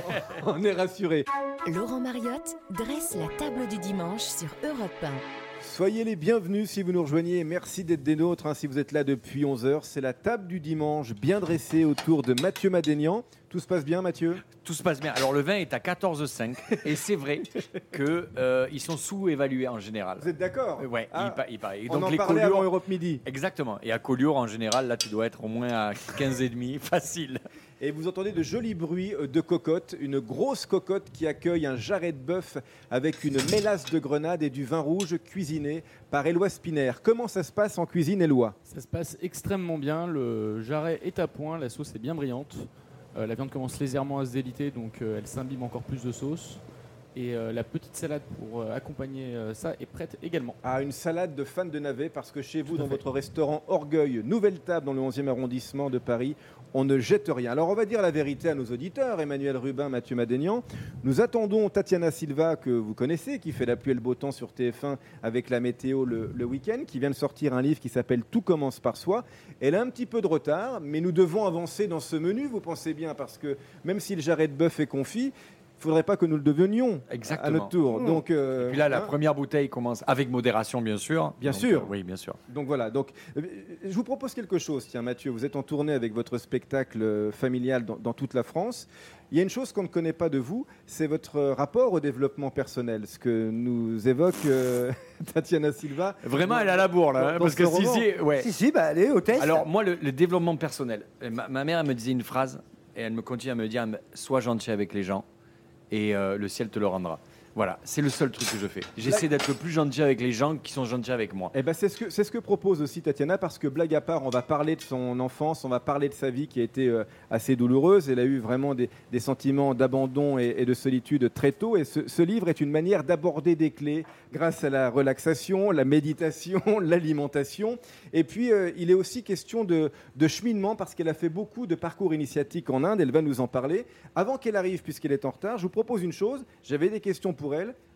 On est rassurés. Laurent Mariotte dresse la table du dimanche sur Europe un. Soyez les bienvenus si vous nous rejoignez. Merci d'être des nôtres. hein, si vous êtes là depuis onze heures, c'est la table du dimanche bien dressée autour de Mathieu Madénian. Tout se passe bien, Mathieu? Tout se passe bien. Alors le vin est à quatorze virgule cinq et c'est vrai que euh, ils sont sous-évalués en général. Vous êtes d'accord? Euh, Ouais, Ah, il, pa- il paraît. Et on donc en les parlait Collioure- avant Europe Midi. Exactement. Et à Collioure en général, là tu dois être au moins à quinze virgule cinq facile. Et vous entendez de jolis bruits euh, de cocotte, une grosse cocotte qui accueille un jarret de bœuf avec une mélasse de grenade et du vin rouge cuisiné par Eloi Spiner. Comment ça se passe en cuisine, Eloi? Ça se passe extrêmement bien. Le jarret est à point, la sauce est bien brillante. Euh, la viande commence légèrement à se déliter, donc euh, elle s'imbibe encore plus de sauce. Et euh, la petite salade pour euh, accompagner euh, ça est prête également. Ah, une salade de fans de navet, parce que chez vous, Tout à dans fait. votre restaurant Orgueil, Nouvelle Table, dans le onzième arrondissement de Paris, on ne jette rien. Alors, on va dire la vérité à nos auditeurs, Emmanuel Rubin, Mathieu Madénian. Nous attendons Tatiana Silva, que vous connaissez, qui fait la pluie et le beau temps sur T F un avec la météo le, le week-end, qui vient de sortir un livre qui s'appelle Tout commence par soi. Elle a un petit peu de retard, mais nous devons avancer dans ce menu, vous pensez bien, parce que même si le jarret de bœuf est confit, il ne faudrait pas que nous le devenions Exactement. à notre tour. Mmh. Donc, euh, Et puis là, la hein, première bouteille commence avec modération, bien sûr. Bien Donc, sûr. euh, oui, bien sûr. Donc voilà, donc, euh, je vous propose quelque chose. Tiens Mathieu, vous êtes en tournée avec votre spectacle euh, familial dans, dans toute la France. Il y a une chose qu'on ne connaît pas de vous, c'est votre euh, rapport au développement personnel, ce que nous évoque euh, Tatiana Silva. Vraiment, elle a la bourre là, Dans- hein, dans parce ce que si, roman. si, ouais. Si, si, bah allez, au test. Alors moi, le, le développement personnel, euh, ma, ma mère elle me disait une phrase et elle me continue à me dire sois gentil avec les gens et euh, le ciel te le rendra. Voilà, c'est le seul truc que je fais. J'essaie d'être le plus gentil avec les gens qui sont gentils avec moi. Eh ben c'est ce que c'est ce que propose aussi Tatiana, parce que blague à part, on va parler de son enfance, on va parler de sa vie qui a été euh, assez douloureuse. Elle a eu vraiment des, des sentiments d'abandon et, et de solitude très tôt. Et ce, ce livre est une manière d'aborder des clés grâce à la relaxation, la méditation, l'alimentation. Et puis euh, il est aussi question de, de cheminement, parce qu'elle a fait beaucoup de parcours initiatiques en Inde. Elle va nous en parler. Avant qu'elle arrive, puisqu'elle est en retard, je vous propose une chose. J'avais des questions pour elle.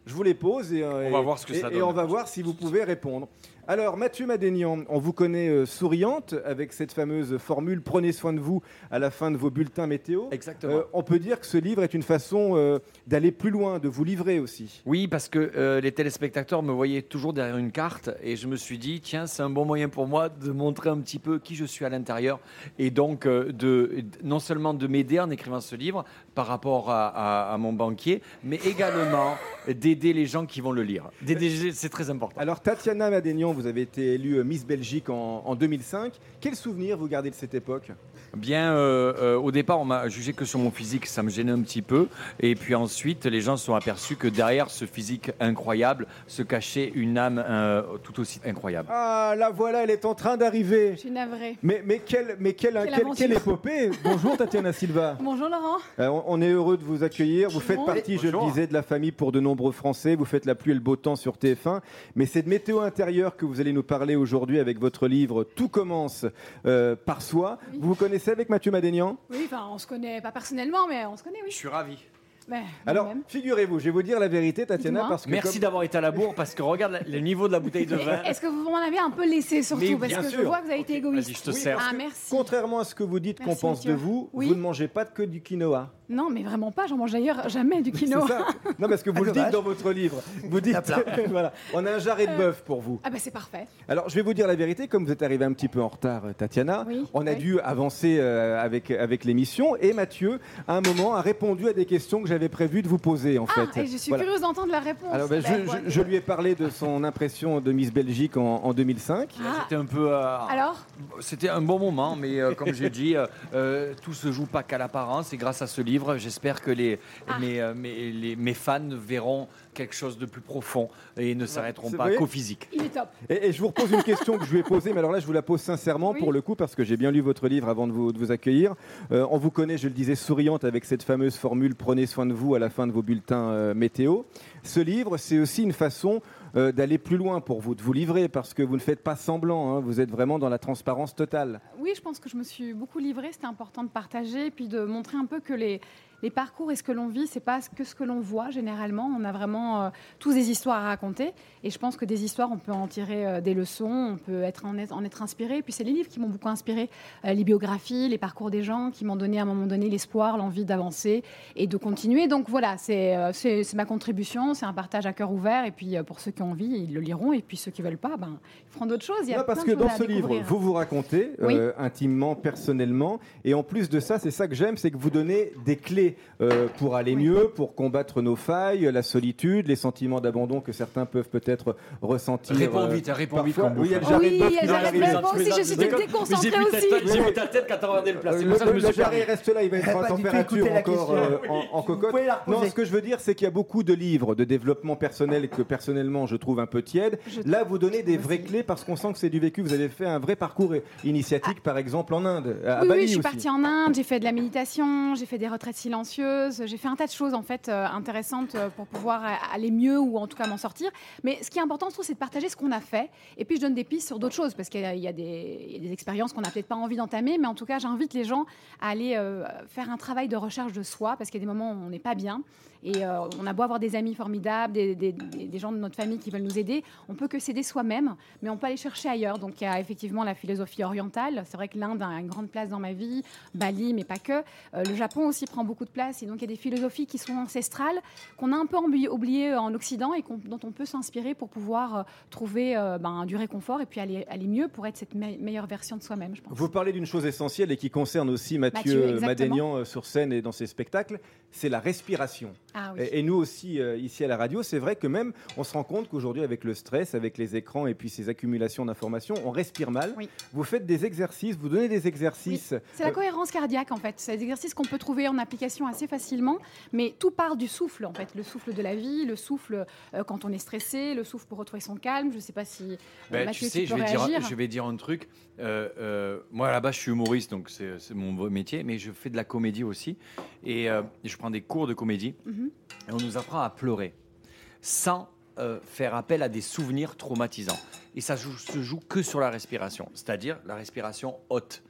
Je vous les pose et, euh, On va et- voir ce que et- ça et donne. on va voir si vous pouvez répondre. Alors, Mathieu Madénian, on vous connaît euh, souriante avec cette fameuse formule « Prenez soin de vous » à la fin de vos bulletins météo. Exactement. Euh, on peut dire que ce livre est une façon euh, d'aller plus loin, de vous livrer aussi. Oui, parce que euh, les téléspectateurs me voyaient toujours derrière une carte et je me suis dit, tiens, c'est un bon moyen pour moi de montrer un petit peu qui je suis à l'intérieur et donc euh, de, non seulement de m'aider en écrivant ce livre par rapport à, à- à mon banquier, mais également d'aider les gens qui vont le lire. D'aider- C'est très important. Alors, Tatiana Madénian, vous avez été élue euh, Miss Belgique en, en deux mille cinq. Quel souvenir vous gardez de cette époque ? Bien, euh, euh, au départ, on m'a jugé que sur mon physique, ça me gênait un petit peu. Et puis ensuite, les gens se sont aperçus que derrière ce physique incroyable se cachait une âme euh, tout aussi incroyable. Ah, la voilà, elle est en train d'arriver. Je suis navrée. Mais, mais, quelle, mais quelle, Quelle quelle, aventure. quelle épopée. Bonjour Tatiana Silva. Bonjour Laurent. Euh, on- on est heureux de vous accueillir. Vous faites Bon. partie, je le Bonjour. disais, de la famille pour de nombreux Français. Vous faites la pluie et le beau temps sur T F un. Mais cette météo intérieure que vous allez nous parler aujourd'hui avec votre livre « Tout commence euh, par soi ». Oui. Vous vous connaissez avec Mathieu Madénian ? Oui, enfin, on se connaît pas personnellement, mais on se connaît, Je oui. suis ravi. Mais, Alors, même. figurez-vous, je vais vous dire la vérité, Tatiana, Dites-moi. parce que Merci comme- d'avoir été à la bourre parce que regarde la- le niveau de la bouteille de vin. Est-ce que vous m'en avez un peu laissé surtout Mais parce bien que je sûr. vois que vous avez été égoïste. Vas-y, je te Oui, sers. parce Ah, que merci. contrairement à ce que vous dites qu'on Merci, pense de monsieur. vous, Oui. vous ne mangez pas que du quinoa. Non, mais vraiment pas. J'en mange d'ailleurs jamais du C'est quinoa. ça. Non, parce que vous Ah, le dites dommage. dans votre livre. Vous dites, voilà, on a un jarret de bœuf pour vous. Ah bah c'est parfait. Alors, je vais vous dire la vérité, comme vous êtes arrivé un petit peu en retard, euh, Tatiana, Oui, on a oui. dû avancer euh, avec, avec l'émission et Mathieu, à un moment, a répondu à des questions que j'avais prévu de vous poser, en Ah, fait. et je suis Voilà. curieuse d'entendre la réponse. Alors, ben, Ben, je, voilà. je- je lui ai parlé de son impression de Miss Belgique en, en deux mille cinq. Ah, C'était un peu. euh, alors C'était un bon moment, mais euh, comme j'ai dit, euh, euh, tout se joue pas qu'à l'apparence. Et grâce à ce livre, j'espère que les, Ah. mes, euh, mes- les- mes fans verront quelque chose de plus profond et ne s'arrêteront c'est pas vrai qu'au physique. il est top. Et, et je vous repose une question que je lui ai posée, mais alors là, je vous la pose sincèrement Oui. pour le coup, parce que j'ai bien lu votre livre avant de vous, de vous accueillir. Euh, on vous connaît, je le disais, souriante avec cette fameuse formule « Prenez soin de vous » à la fin de vos bulletins euh, météo. Ce livre, c'est aussi une façon euh, d'aller plus loin pour vous, de vous livrer, parce que vous ne faites pas semblant, hein, vous êtes vraiment dans la transparence totale. Oui, je pense que je me suis beaucoup livrée. C'était important de partager et puis de montrer un peu que les, les parcours et ce que l'on vit, c'est pas que ce que l'on voit généralement. On a vraiment euh, tous des histoires à raconter. Et je pense que des histoires, on peut en tirer euh, des leçons, on peut être en, être, en être inspiré. Et puis c'est les livres qui m'ont beaucoup inspiré, euh, les biographies, les parcours des gens qui m'ont donné à un moment donné l'espoir, l'envie d'avancer et de continuer. Donc voilà, c'est euh, c'est c'est ma contribution, c'est un partage à cœur ouvert. Et puis euh, pour ceux qui ont envie, ils le liront. Et puis ceux qui veulent pas, ben, ils feront d'autres choses. Il y a Non, parce plein que de choses dans à ce livre, découvrir. vous vous racontez euh, intimement, personnellement, et en plus de ça, c'est ça que j'aime, c'est que vous donnez des clés euh, pour aller Oui. mieux, pour combattre nos failles, la solitude, les sentiments d'abandon que certains peuvent peut-être ressentir. Réponds euh, vite, réponds vite parfois. quand Oui, il y a le vous- jarret Oui, de bœuf il y a qui le va jarret de arriver. bœuf. Moi aussi, je suis déconcentrée aussi. J'ai vu ta tête quand t'as regardé le plat. Euh, C'est Le, pour ça que je me le suis jarret permis. reste là, il va être Elle a en pas du tout température écouté la encore question. euh, en, en Vous cocotte. pouvez la reposer. Non, ce que je veux dire, c'est qu'il y a beaucoup de livres de développement personnel que personnellement je trouve un peu tièdes. Je Là, vous donnez des Moi vraies aussi. clés parce qu'on sent que c'est du vécu. Vous avez fait un vrai parcours initiatique, par exemple en Inde, à Oui, Bali oui, je suis aussi. partie en Inde, j'ai fait de la méditation, j'ai fait des retraites silencieuses, j'ai fait un tas de choses en fait euh, intéressantes euh, pour pouvoir euh, aller mieux ou en tout cas m'en sortir. Mais ce qui est important, je trouve, c'est de partager ce qu'on a fait. Et puis je donne des pistes sur d'autres choses parce qu'il y a, il y a des, il y a des expériences qu'on n'a peut-être pas envie d'entamer, mais en tout cas, j'invite les gens à aller euh, faire un travail de recherche de soi parce qu'il y a des moments où on n'est pas bien. Et euh, on a beau avoir des amis formidables, des, des- des- des gens de notre famille qui veulent nous aider, on peut que s'aider soi-même, mais on peut aller chercher ailleurs. Donc il y a effectivement la philosophie orientale. C'est vrai que l'Inde a une grande place dans ma vie, Bali, mais pas que. Euh, le Japon aussi prend beaucoup de place. Et donc il y a des philosophies qui sont ancestrales, qu'on a un peu oublié- oubliées en Occident et qu'on- dont on peut s'inspirer pour pouvoir euh, trouver euh, ben, du réconfort et puis aller, aller mieux pour être cette me- meilleure version de soi-même, je pense. Vous parlez d'une chose essentielle et qui concerne aussi Mathieu, Mathieu exactement. Madénian euh, sur scène et dans ses spectacles, c'est la respiration. Ah oui. Et, et nous aussi, euh, ici à la radio, c'est vrai que même on se rend compte qu'aujourd'hui, avec le stress, avec les écrans et puis ces accumulations d'informations, on respire mal. Oui. Vous faites des exercices, vous donnez des exercices. C'est la Euh, cohérence cardiaque en fait. C'est des exercices qu'on peut trouver en application assez facilement, mais tout part du souffle en fait. Le souffle de la vie, le souffle euh, quand on est stressé, le souffle pour retrouver son calme. Je ne sais pas si euh, Ben, Mathieu tu sais, tu je peux vais, dire, réagir. je vais dire un truc. Euh, euh, moi, là-bas, je suis humoriste, donc c'est c'est mon vrai métier, mais je fais de la comédie aussi. Et euh, je prends des cours de comédie. Mhm. Et on nous apprend à pleurer sans euh, faire appel à des souvenirs traumatisants. Et ça joue- se joue que sur la respiration, c'est-à-dire la respiration haute.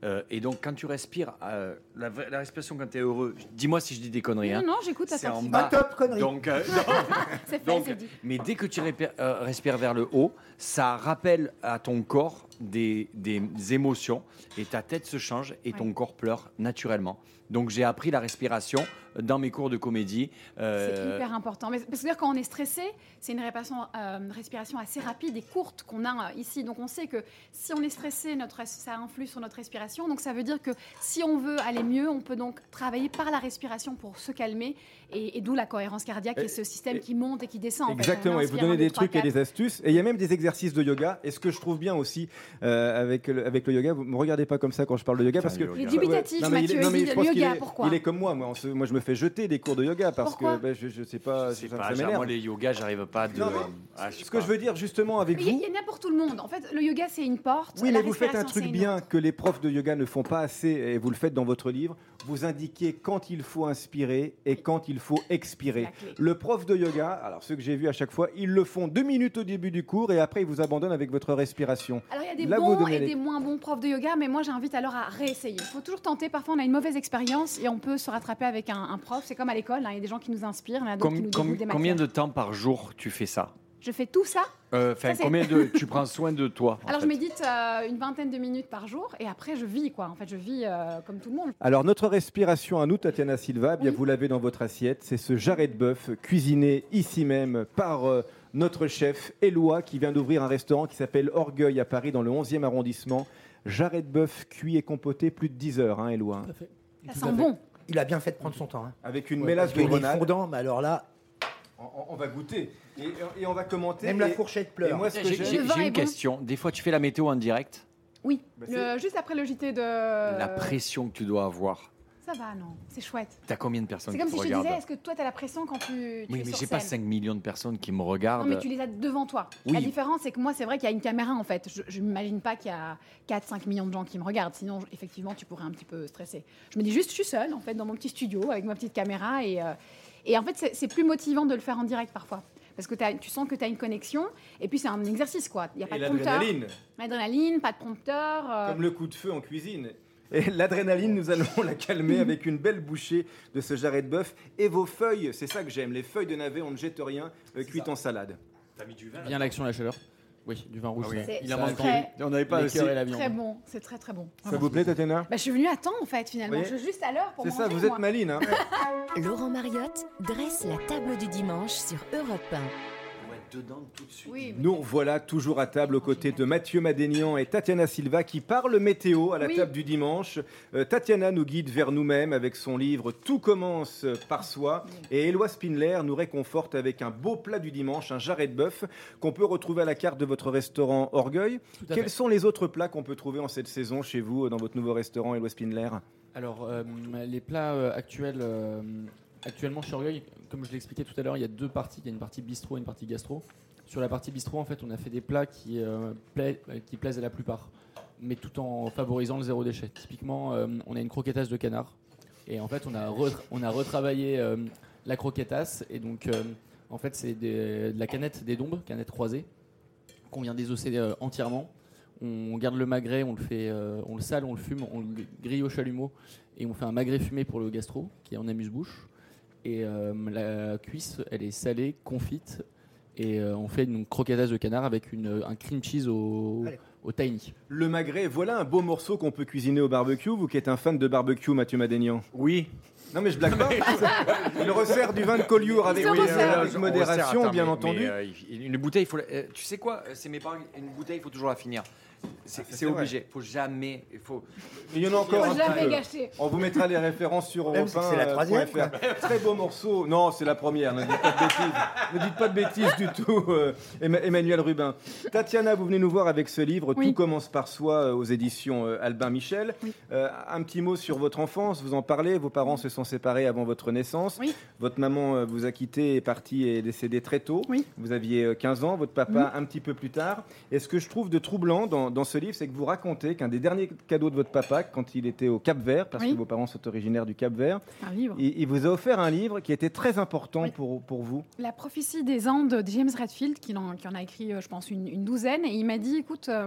Euh, et donc, quand tu respires, euh, la, la respiration quand tu es heureux, dis-moi si je dis des conneries. Non, hein, non, j'écoute c'est en attentivement. bas. Pas top, connerie. Donc, euh, C'est fait, donc, c'est dit. mais dès que tu répires, euh, respires vers le haut, ça rappelle à ton corps des, des émotions et ta tête se change et ton Ouais. corps pleure naturellement. Donc j'ai appris la respiration dans mes cours de comédie. C'est Euh, hyper important. Mais, parce que dire, quand on est stressé, c'est une respiration, euh, une respiration assez rapide et courte qu'on a euh, ici. Donc on sait que si on est stressé, notre, ça influe sur notre respiration. Donc ça veut dire que si on veut aller mieux, on peut donc travailler par la respiration pour se calmer. Et, et d'où la cohérence cardiaque Et- et ce système et- qui monte et qui descend. en fait. Exactement, On et vous inspire, donnez un, deux, des trois, trucs et quatre. des astuces. Et il y a même des exercices de yoga. Et ce que je trouve bien aussi euh, avec, le, avec le yoga, vous ne me regardez pas comme ça quand je parle de yoga. Enfin, Parce que, le Il est yoga. dubitatif, Non, mais il est- Mathieu. non, mais il dit je pense le qu'il yoga, est- pourquoi Il est comme moi. Moi, on se- moi, je me fais jeter des cours de yoga parce Pourquoi que ben, je ne sais pas, c'est ça, pas, ça genre, m'énerve. moi les yogas, j'arrive pas de. Non, mais Ah, je sais Ce que pas. je veux dire justement avec Mais vous. il y en a pour tout le monde. En fait, le yoga, c'est une porte. Oui, la mais vous faites un respiration, truc c'est une bien autre. que les profs de yoga ne font pas assez, et vous le faites dans votre livre. Vous indiquez quand il faut inspirer et quand il faut expirer. C'est la clé. Le prof de yoga, alors ceux que j'ai vus à chaque fois, ils le font deux minutes au début du cours et après ils vous abandonnent avec votre respiration. Alors il y a des Là, vous bons donnez et les- des moins bons profs de yoga, mais moi j'invite alors à réessayer. Il faut toujours tenter. Parfois on a une mauvaise expérience et on peut se rattraper avec un, un prof. C'est comme à l'école, hein, il y a des gens qui nous inspirent, il y en a d'autres qui Com- nous com- dégoûtent des combien matières. de temps par jour tu fais ça? Je fais tout ça. Euh, Enfin, Ça, c'est- combien de tu prends soin de toi en Alors fait je médite euh, une vingtaine de minutes par jour et après je vis quoi. En fait je vis euh, comme tout le monde. Alors notre respiration à nous, Tatiana Silva, eh bien Oui. vous l'avez dans votre assiette, c'est ce jarret de bœuf cuisiné ici même par euh, notre chef Éloi qui vient d'ouvrir un restaurant qui s'appelle Orgueil à Paris dans le onzième arrondissement. Jarret de bœuf cuit et compoté plus de dix heures, hein, Éloi. Tout à fait. Ça Tout sent à fait. bon. Il a bien fait de prendre son temps. Hein. Avec une Ouais, mélasse Parce de qu'il est grenade. fondant, mais alors là, On, on va goûter et, et on va commenter. même la Et- fourchette et pleure. moi, ce que J'ai j'aime- j'ai- Le vin j'ai est une bon. question. Des fois, tu fais la météo en direct. Oui. Bah, Le- juste après le J T de. La pression que tu dois avoir. Ça va non, c'est chouette. T'as combien de personnes C'est qui comme te si je te regardent? disais, est-ce que toi tu as la pression quand tu, tu Oui, es mais sur j'ai pas scène? cinq millions de personnes qui me Non, regardent. mais tu les as devant toi. Oui. La différence, c'est que moi, c'est vrai qu'il y a une caméra, en fait. Je ne m'imagine pas qu'il y a quatre cinq millions de gens qui me regardent. Sinon, je- effectivement, tu pourrais un petit peu stresser. Je me dis juste, je suis seule, en fait, dans mon petit studio, avec ma petite caméra. Et, euh, et en fait, c'est- c'est plus motivant de le faire en direct, parfois. Parce que t'as- tu sens que tu as une connexion. Et puis, c'est un exercice, quoi. Il n'y a pas Et de prompteur. l'adrénaline, L'adrénaline, pas de prompteur. euh, comme le coup de feu en cuisine. Et l'adrénaline, nous allons la calmer avec une belle bouchée de ce jarret de bœuf. Et vos feuilles, c'est ça que j'aime, les feuilles de navet, on ne jette rien, euh, cuites en salade. T'as mis du vin Bien l'action, la chaleur. Oui, du vin rouge. Ah oui. C'est- Il en c'est manque très- On n'avait pas Les assez. cœurs et la viande. Très bon, c'est très très bon. Ça vous plaît, Tatiana Bah, je suis venue à temps, en fait, finalement. Oui. Je suis juste à l'heure pour C'est ça, manger, vous êtes moi. maline. Hein. Laurent Mariotte dresse la table du dimanche sur Europe un. On va être dedans tout de suite. Oui, mais- Nous voilà toujours à table aux côtés de Mathieu Madénian et Tatiana Silva qui parlent météo à la Oui. table du dimanche. Euh, Tatiana nous guide vers nous-mêmes avec son livre Tout commence par soi et Éloi Spindler nous réconforte avec un beau plat du dimanche, un jarret de bœuf qu'on peut retrouver à la carte de votre restaurant Orgueil. Tout à Quels fait. sont les autres plats qu'on peut trouver en cette saison chez vous dans votre nouveau restaurant Éloi Spindler? Alors, euh, les plats euh, actuels, euh, actuellement chez Orgueil, comme je l'expliquais tout à l'heure, il y a deux parties. Il y a une partie bistrot et une partie gastro. Sur la partie bistrot, en fait, on a fait des plats qui, euh, pla- euh, qui plaisent à la plupart, mais tout en favorisant le zéro déchet. Typiquement, euh, on a une croquetasse de canard. Et en fait, on a, re- on a retravaillé euh, la croquetasse. Et donc, euh, en fait, c'est des- de la canette des dombes, canette croisée, qu'on vient désosser euh, entièrement. On garde le magret, on le fait, euh, on le sale, on le fume, on le grille au chalumeau et on fait un magret fumé pour le gastro qui est en amuse-bouche. Et euh, la cuisse, elle est salée, confite et euh, on fait une croquetasse de canard avec une, un cream cheese au, Allez. au tahini. Le magret, voilà un beau morceau qu'on peut cuisiner au barbecue. Vous qui êtes un fan de barbecue, Mathieu Madénian. Oui. Non mais je blague pas. Il resserre du vin de Collioure avec, se oui, resserre. avec modération, Attends, bien mais- entendu. mais, euh, il- une bouteille, il faut. la- euh, tu sais quoi? C'est mes parents. Une bouteille, il faut toujours la finir. C'est Ah, ça, c'est c'est vrai. obligé. Il faut jamais. Il faut. Il y en a encore Faut un jamais petit peu. gâcher. On vous mettra les références sur Même Europe si c'est la un, troisième, euh, point F R. Très beau morceau. Non, c'est la première. Ne dites pas de bêtises. Ne dites pas de bêtises du tout, euh, Emma- Emmanuel Rubin. Tatiana, vous venez nous voir avec ce livre. Oui. Tout commence par soi euh, aux éditions euh, Albin Michel. Oui. Euh, un petit mot sur votre enfance. Vous en parlez. Vos parents se sont séparés avant votre naissance. Oui. Votre maman euh, vous a quitté, est partie et est décédée très tôt. Oui. Vous aviez euh, quinze ans. Votre papa un petit peu plus tard. Et ce que je trouve de troublant dans, dans ce livre, c'est que vous racontez qu'un des derniers cadeaux de votre papa, quand il était au Cap-Vert, parce Oui. que vos parents sont originaires du Cap-Vert, Un livre. il, il vous a offert un livre qui était très important Oui. pour, pour vous. La prophétie des Andes de James Redfield, qui en, qui en a écrit, euh, je pense, une, une douzaine. Et il m'a dit, écoute, euh,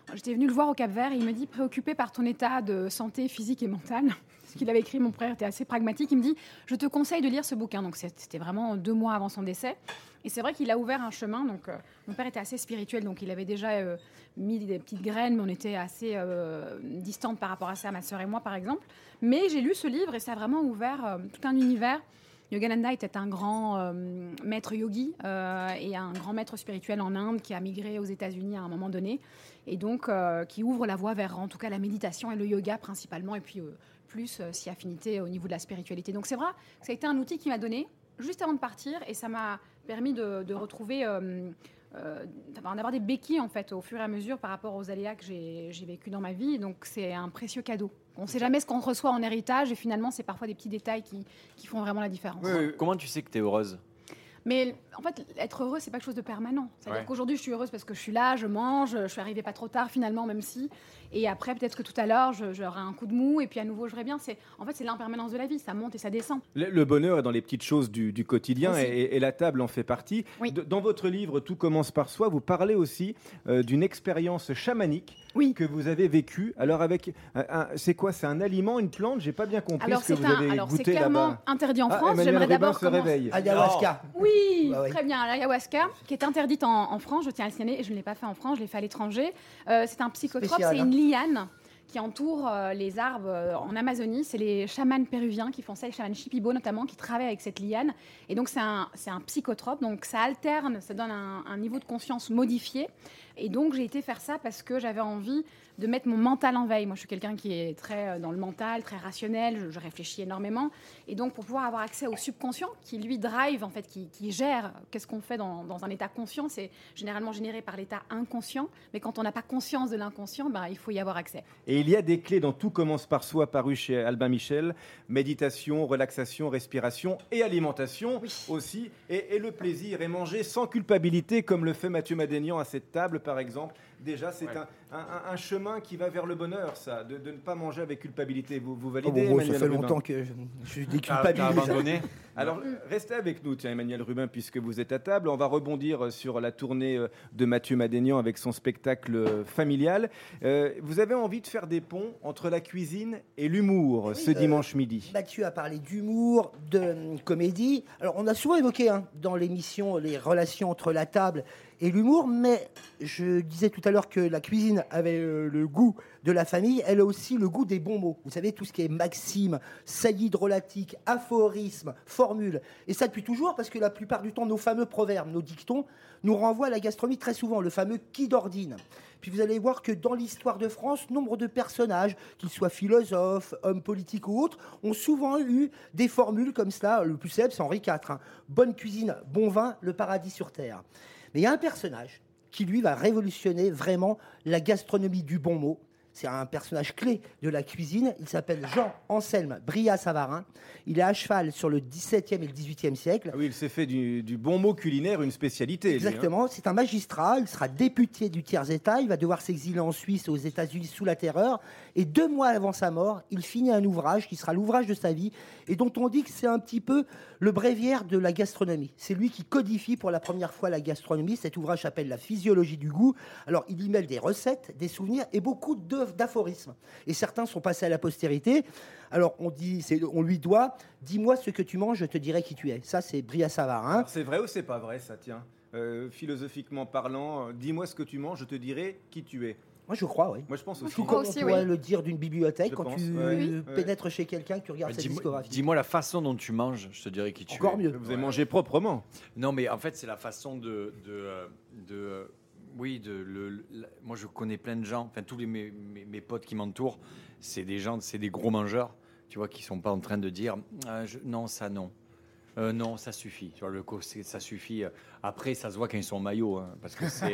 J'étais venue le voir au Cap-Vert et il me dit, préoccupé par ton état de santé physique et mentale, ce qu'il avait écrit, mon frère était assez pragmatique, il me dit, je te conseille de lire ce bouquin. Donc c'était vraiment deux mois avant son décès. Et c'est vrai qu'il a ouvert un chemin. Donc, euh, mon père était assez spirituel, donc il avait déjà euh, mis des petites graines, mais on était assez euh, distantes par rapport à ça, ma sœur et moi, par exemple. Mais j'ai lu ce livre et ça a vraiment ouvert euh, tout un univers. Yogananda était un grand euh, maître yogi euh, et un grand maître spirituel en Inde qui a migré aux États-Unis à un moment donné et donc euh, qui ouvre la voie vers, en tout cas, la méditation et le yoga principalement, et puis euh, plus euh, si affinité au niveau de la spiritualité. Donc c'est vrai, ça a été un outil qui m'a donné juste avant de partir et ça m'a permis de, de retrouver, euh, euh, d'avoir des béquilles en fait au fur et à mesure par rapport aux aléas que j'ai, j'ai vécu dans ma vie. Donc c'est un précieux cadeau. On ne sait jamais ce qu'on reçoit en héritage et finalement c'est parfois des petits détails qui, qui font vraiment la différence. Oui, oui. Comment tu sais que tu es heureuse ? Mais en fait, être heureux, c'est pas quelque chose de permanent. C'est-à-dire Ouais. qu'aujourd'hui, je suis heureuse parce que je suis là, je mange, je suis arrivée pas trop tard finalement, même si. Et après, peut-être que tout à l'heure, je- j'aurai un coup de mou et puis à nouveau, je vais bien. C'est, en fait, c'est l'impermanence de la vie. Ça monte et ça descend. Le, le bonheur est dans les petites choses du, du quotidien Aussi. et, et la table en fait partie. Oui. De- dans votre livre Tout commence par soi, vous parlez aussi euh, d'une expérience chamanique Oui. que vous avez vécue. Alors avec, un- un- c'est quoi ? C'est un aliment, une plante ? J'ai pas bien compris Alors, ce que c'est, vous un, avez alors c'est goûté clairement là-bas. interdit en Ah, France. Emmanuel J'aimerais Rubin d'abord se commencer- réveille. Ayahuasca. Oui, Bah oui. très bien. L'ayahuasca, qui est interdite en, en France, je tiens à le signaler, et je ne l'ai pas fait en France, je l'ai fait à l'étranger. Euh, c'est un psychotrope, Spécial, c'est hein. une liane qui entoure euh, les arbres euh, en Amazonie. C'est les chamans péruviens qui font ça, les chamans Shipibo notamment, qui travaillent avec cette liane. Et donc c'est un, c'est un psychotrope, donc ça alterne, ça donne un, un niveau de conscience modifié. Et donc j'ai été faire ça parce que j'avais envie de mettre mon mental en veille. Moi, je suis quelqu'un qui est très euh, dans le mental, très rationnel, je, je réfléchis énormément. Et donc, pour pouvoir avoir accès au subconscient, qui lui drive, en fait, qui, qui gère qu'est-ce qu'on fait dans, dans un état conscient, c'est généralement généré par l'état inconscient. Mais quand on n'a pas conscience de l'inconscient, ben, il faut y avoir accès. Et il y a des clés dans Tout commence par soi, paru chez Albin Michel. Méditation, relaxation, respiration et alimentation Oui. aussi. Et, et le plaisir et manger sans culpabilité, comme le fait Mathieu Madénian à cette table, par exemple. Déjà, c'est Ouais. un, un- un chemin qui va vers le bonheur, ça, de, de ne pas manger avec culpabilité. Vous, vous Oh, validez, bon, bon, ça Emmanuel fait Rubin longtemps que je, je suis T'as, déculpabilisé. t'as abandonné ? Alors, restez avec nous, tiens, Emmanuel Rubin, puisque vous êtes à table. On va rebondir sur la tournée euh, de Mathieu Madénian avec son spectacle euh, familial. Euh, vous avez envie de faire des ponts entre la cuisine et l'humour ce euh, dimanche midi. Mathieu a parlé d'humour, de euh, comédie. Alors, on a souvent évoqué hein, dans l'émission les relations entre la table et l'humour, mais je disais tout à l'heure que la cuisine avait euh, le goût de la famille, elle a aussi le goût des bons mots. Vous savez, tout ce qui est maxime, saillie drôlatique, aphorisme, formule. Et ça depuis toujours, parce que la plupart du temps, nos fameux proverbes, nos dictons, nous renvoient à la gastronomie très souvent, le fameux qui d'ordine. Puis vous allez voir que dans l'histoire de France, nombre de personnages, qu'ils soient philosophes, hommes politiques ou autres, ont souvent eu des formules comme cela. Le plus célèbre, c'est Henri quatre. Hein. Bonne cuisine, bon vin, le paradis sur terre. Mais il y a un personnage qui, lui, va révolutionner vraiment la gastronomie du bon mot. C'est un personnage clé de la cuisine. Il s'appelle Jean-Anselme Brillat-Savarin. Il est à cheval sur le dix-septième et le dix-huitième siècle. Ah oui, il s'est fait du, du bon mot culinaire une spécialité. lui, hein. Exactement, c'est un magistrat, il sera député du tiers-état, il va devoir s'exiler en Suisse et aux États-Unis sous la terreur, et deux mois avant sa mort, il finit un ouvrage qui sera l'ouvrage de sa vie, et dont on dit que c'est un petit peu le bréviaire de la gastronomie. C'est lui qui codifie pour la première fois la gastronomie, cet ouvrage s'appelle La physiologie du goût. Alors il y mêle des recettes, des souvenirs et beaucoup d'œuvres, d'aphorismes, et certains sont passés à la postérité. Alors on, dit, c'est, on lui doit « Dis-moi ce que tu manges, je te dirai qui tu es ». Ça c'est Brillat-Savarin. Alors, c'est vrai ou c'est pas vrai, ça, tiens Euh, philosophiquement parlant, euh, dis-moi ce que tu manges, je te dirai qui tu es. Moi je crois, oui. Moi, je pense Moi, aussi. Tout crois comme aussi, on pourrait oui. le dire d'une bibliothèque Je quand pense, tu ouais. euh, Oui. pénètres chez quelqu'un, que tu regardes Bah, sa dis-moi, discographie. dis-moi la façon dont tu manges, je te dirai qui tu Encore es. mieux. Vous avez mangé proprement. Non, mais en fait, c'est la façon de. de, euh, de euh, oui, de, le, le- la- moi, je connais plein de gens, enfin, tous les, mes, mes, mes potes qui m'entourent, c'est des gens, c'est des gros mangeurs, tu vois, qui sont pas en train de dire ah, je- non, ça non. Euh, non, ça suffit. Tu vois, le co- c'est- ça suffit. Après, ça se voit quand ils sont en maillot, hein, parce que c'est.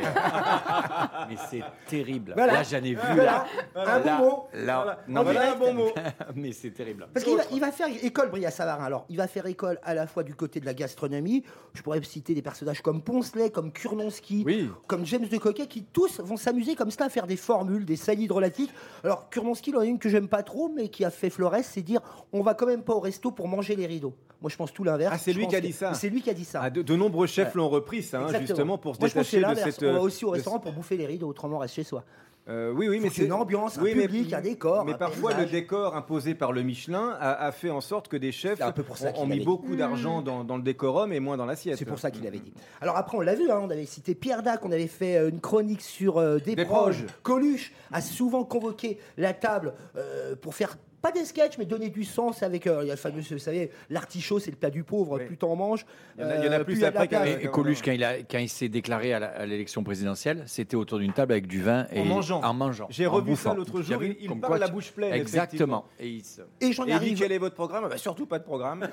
euh, mais c'est terrible. Voilà. Là, j'en ai vu. Voilà, Là, un bon là, mot. là, Voilà. non, Voilà mais, un bon mot. mais c'est terrible. Parce qu'il va, il va faire école, Brillat-Savarin. Alors, il va faire école à la fois du côté de la gastronomie. Je pourrais citer des personnages comme Poncelet, comme Kurnonski, Oui. comme James de Coquet, qui tous vont s'amuser comme ça à faire des formules, des saillies drôlatiques. Alors, Kurnonski, il en a une que j'aime pas trop, mais qui a fait Flores, c'est dire on va quand même pas au resto pour manger les rideaux. Moi, je pense tout l'inverse. Ah, c'est Je lui pense qui a que- dit ça. C'est lui qui a dit ça. Ah, de, de nombreux chefs Ouais. l'ont repris, ça, hein, Exactement. justement, pour se Moi, je pense que c'est détacher de l'inverse. cette. On va euh, aussi au de restaurant pour bouffer les rideaux, autrement, on reste chez soi. Euh, oui, oui, mais c'est une ambiance, un public, mais, un décor. Mais un parfois, paysage. le décor imposé par le Michelin a, a fait en sorte que des chefs C'est un peu pour ça ont, qu'il ont mis avait beaucoup dit. d'argent dans, dans le décorum et moins dans l'assiette. C'est pour ça qu'il avait dit. Alors après, on l'a vu, hein, on avait cité Pierre Dac, on avait fait euh, une chronique sur euh, des, Des proches. proches. Coluche a souvent convoqué la table euh, pour faire pas des sketchs, mais donner du sens avec. euh, il y a le fameux, vous savez, l'artichaut, c'est le plat du pauvre. Oui. Plus t'en manges, Il y en a- il y en a euh, plus il y a de la après qu'à- place. Et, et Coluche, quand il, a, quand il s'est déclaré à la- à l'élection présidentielle, c'était autour d'une table avec du vin et En mangeant. En mangeant. J'ai en revu ça bouffant. l'autre J'ai jour. vu Il, il comme parle quoi la tu- bouche pleine. Exactement. Et il se- Et j'en Et il dit arrive. quel est votre programme Bah, surtout pas de programme.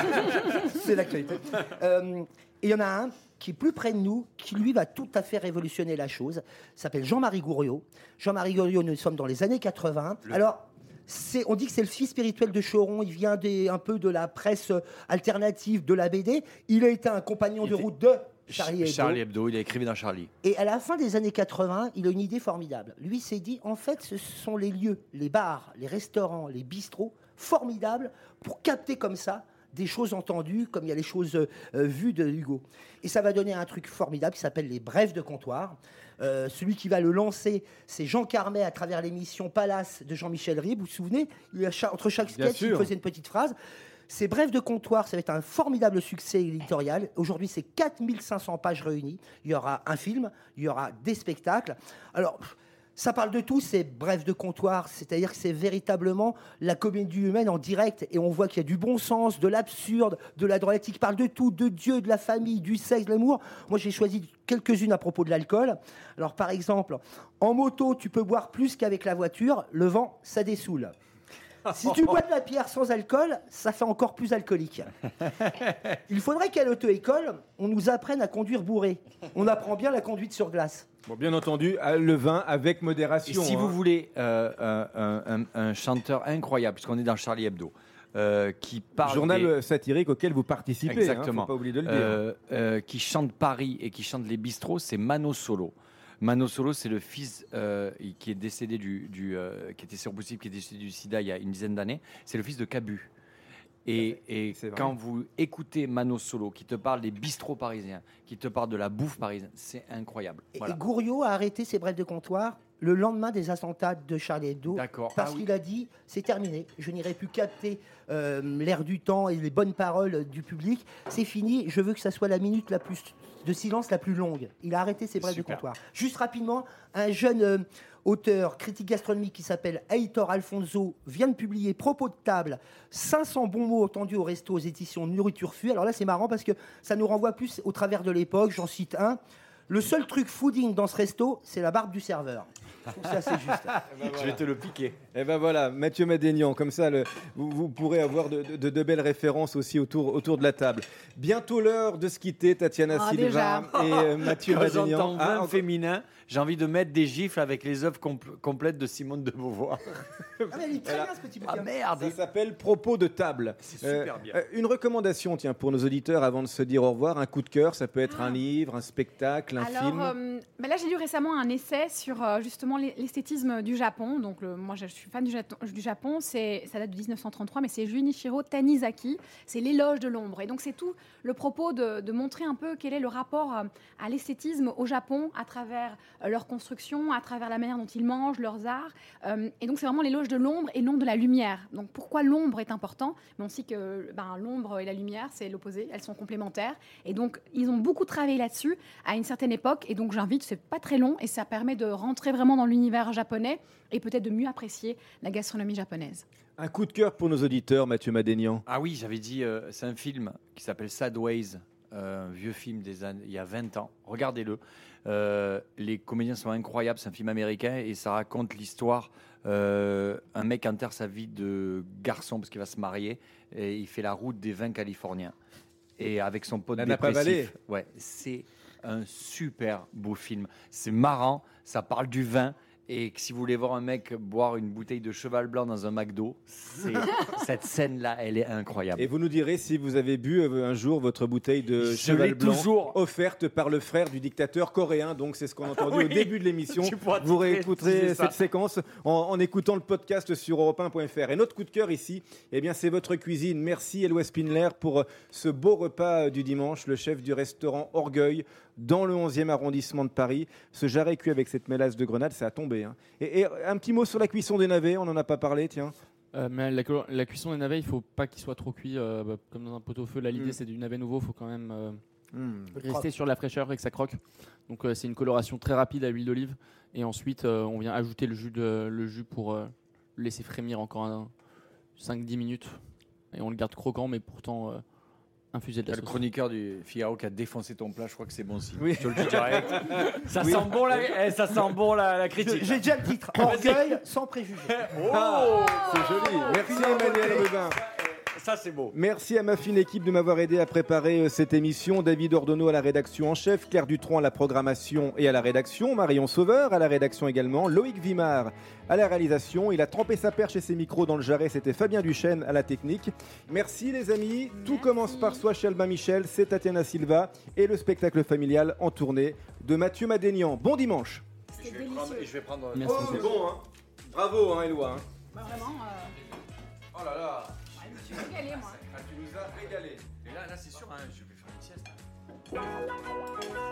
C'est l'actualité. Euh, et il y en a un qui est plus près de nous, qui lui va tout à fait révolutionner la chose. Il s'appelle Jean-Marie Gouriot. Jean-Marie Gouriot, nous sommes dans les années quatre-vingts. Alors, c'est, on dit que c'est le fils spirituel de Choron. Il vient des, un peu de la presse alternative, de la B D. Il a été un compagnon Il de était- route de Charlie Hebdo. Charlie Hebdo, il a écrit dans Charlie. Et à la fin des années quatre-vingts, il a une idée formidable. Lui s'est dit, en fait, ce sont les lieux, les bars, les restaurants, les bistrots, formidables pour capter comme ça des choses entendues, comme il y a les choses euh, vues de Hugo. Et ça va donner un truc formidable qui s'appelle les brèves de comptoir. Euh, celui qui va le lancer, c'est Jean Carmet à travers l'émission Palace de Jean-Michel Ribes. Vous vous souvenez, il y a cha- entre chaque Bien sketch, il sûr. faisait une petite phrase. Ces brèves de comptoir, ça va être un formidable succès éditorial. Aujourd'hui, c'est quatre mille cinq cents pages réunies. Il y aura un film, il y aura des spectacles. Alors, ça parle de tout, ces brèves de comptoir. C'est-à-dire que c'est véritablement la comédie humaine en direct. Et on voit qu'il y a du bon sens, de l'absurde, de la dramatique. Il parle de tout, de Dieu, de la famille, du sexe, de l'amour. Moi, j'ai choisi quelques-unes à propos de l'alcool. Alors, par exemple, en moto, tu peux boire plus qu'avec la voiture. Le vent, ça dessoule. Si tu bois de la bière sans alcool, ça fait encore plus alcoolique. Il faudrait qu'à l'auto-école, on nous apprenne à conduire bourré. On apprend bien la conduite sur glace. Bon, bien entendu, à- le vin avec Et modération. si hein. vous voulez euh, un, un- un chanteur incroyable, puisqu'on est dans Charlie Hebdo, euh, qui parle Journal des- satirique auquel vous participez. Hein, Exactement. faut pas oublier de le dire. euh, euh, qui chante Paris et qui chante les bistrots, c'est Mano Solo. Mano Solo, c'est le fils euh, qui est décédé du, du euh, qui était séropositif, qui est décédé du SIDA il y a une dizaine d'années. C'est le fils de Cabu. Et, et C'est vrai. quand vous écoutez Mano Solo, qui te parle des bistrots parisiens, qui te parle de la bouffe parisienne, c'est incroyable. Et, Voilà. et Gouriot a arrêté ses brèves de comptoir le lendemain des attentats de Charlie Hebdo. D'accord. Parce Ah oui. qu'il a dit, c'est terminé, je n'irai plus capter euh, l'air du temps et les bonnes paroles du public. C'est fini, je veux que ça soit la minute la plus de silence la plus longue. Il a arrêté ses brèves de Super. comptoir. Juste rapidement, un jeune euh, auteur, critique gastronomique qui s'appelle Heitor Alfonso vient de publier Propos de table, cinq cents bons mots entendus au resto aux éditions Nourriture Fue. Alors là, c'est marrant parce que ça nous renvoie plus au travers de l'époque. J'en cite un. Le seul truc fooding dans ce resto, c'est la barbe du serveur. Je trouve ça assez juste. Je vais te le piquer. Et ben voilà, Mathieu Madénian, comme ça, le- vous, vous pourrez avoir de, de- de belles références aussi autour, autour de la table. Bientôt l'heure de se quitter, Tatiana Ah, Silva déjà. et euh, Mathieu Quand Madénian. j'entends Ah, vin encore- féminin, j'ai envie de mettre des gifles avec les œuvres compl- complètes de Simone de Beauvoir. Ah, mais il est très bien ce petit Ah bouquin. merde Ça s'appelle Propos de table. C'est super bien. Euh, une recommandation, tiens, pour nos auditeurs avant de se dire au revoir, un coup de cœur, ça peut être un livre, un spectacle, un Alors, film. euh, bah là, j'ai lu récemment un essai sur euh, justement l'e- l'esthétisme du Japon. Donc, le- moi, je suis fan du, Jato- du Japon. C'est, ça date de dix-neuf cent trente-trois, mais c'est Junichiro Tanizaki. C'est l'éloge de l'ombre. Et donc, c'est tout le propos de, de montrer un peu quel est le rapport euh, à l'esthétisme au Japon à travers euh, leur construction, à travers la manière dont ils mangent, leurs arts. Euh, et donc, c'est vraiment l'éloge de l'ombre et non de la lumière. Donc, pourquoi l'ombre est important? Mais on sait que ben, l'ombre et la lumière, c'est l'opposé. Elles sont complémentaires. Et donc, ils ont beaucoup travaillé là-dessus à une certaine époque. Et donc, j'invite, c'est pas très long et ça permet de rentrer vraiment dans l'univers japonais et peut-être de mieux apprécier la gastronomie japonaise. Un coup de cœur pour nos auditeurs, Mathieu Madénian. Ah oui, j'avais dit, euh, c'est un film qui s'appelle Sideways, euh, un vieux film des années, il y a vingt ans. Regardez-le. Euh, les comédiens sont incroyables, c'est un film américain et ça raconte l'histoire. Euh, un mec enterre sa vie de garçon parce qu'il va se marier et il fait la route des vins californiens. Et avec son pote La Napa Valley. dépressif. Ouais, c'est un super beau film. C'est marrant, ça parle du vin. Et que si vous voulez voir un mec boire une bouteille de cheval blanc dans un McDo, c'est- cette scène-là, elle est incroyable. Et vous nous direz si vous avez bu euh, un jour votre bouteille de Je cheval l'ai blanc toujours. offerte par le frère du dictateur coréen. Donc c'est ce qu'on a entendu Oui. au début de l'émission. Tu pourras Vous titrer- réécouterez utiliser ça. cette séquence en, en écoutant le podcast sur europe un point f r. Et notre coup de cœur ici, eh bien c'est votre cuisine. Merci Éloi Spindler pour euh, ce beau repas euh, du dimanche. Le chef du restaurant Orgueil dans le onzième arrondissement de Paris. Ce jarret cuit avec cette mélasse de grenade, ça a tombé tomber. Hein. Et, et un petit mot sur la cuisson des navets, on n'en a pas parlé, tiens. Euh, mais la, cu- la cuisson des navets, il faut pas qu'il soit trop cuit, euh, bah, comme dans un pot-au-feu. Là, l'idée Mm. c'est du navet nouveau, il faut quand même euh, Mm. rester sur la fraîcheur et que ça croque. Donc euh, c'est une coloration très rapide à l'huile d'olive. Et ensuite, euh, on vient ajouter le jus, de, le jus pour euh, le laisser frémir encore un, cinq à dix minutes. Et on le garde croquant, mais pourtant euh, infusé de Il y la a le sauce. chroniqueur du Figaro qui a défoncé ton plat, je crois que c'est bon signe. Oui. Je te le dis direct. Ça Oui. sent bon la, eh, ça sent bon la, la critique. J'ai déjà le titre. Orgueil sans préjugés. Ah, c'est joli. Merci Emmanuel Rubin. Ça c'est beau. Merci à ma fine équipe de m'avoir aidé à préparer euh, cette émission. David Ordonneau à la rédaction en chef, Claire Dutronc à la programmation et à la rédaction, Marion Sauveur à la rédaction également, Loïc Vimard à la réalisation. Il a trempé sa perche et ses micros dans le jarret, c'était Fabien Duchesne à la technique. Merci les amis. Tout Merci. commence par Soi chez Albin Michel, c'est Tatiana Silva et le spectacle familial en tournée de Mathieu Madénian. Bon dimanche. C'est délicieux. Et je vais prendre. Merci. Oh, c'est bon, hein. Bravo, hein, Éloi. Hein. Bah, vraiment, euh, Oh là là. ouais, je me suis régalée, moi. Tu nous as régalé. Et là, là c'est sûr, hein, je vais faire une sieste.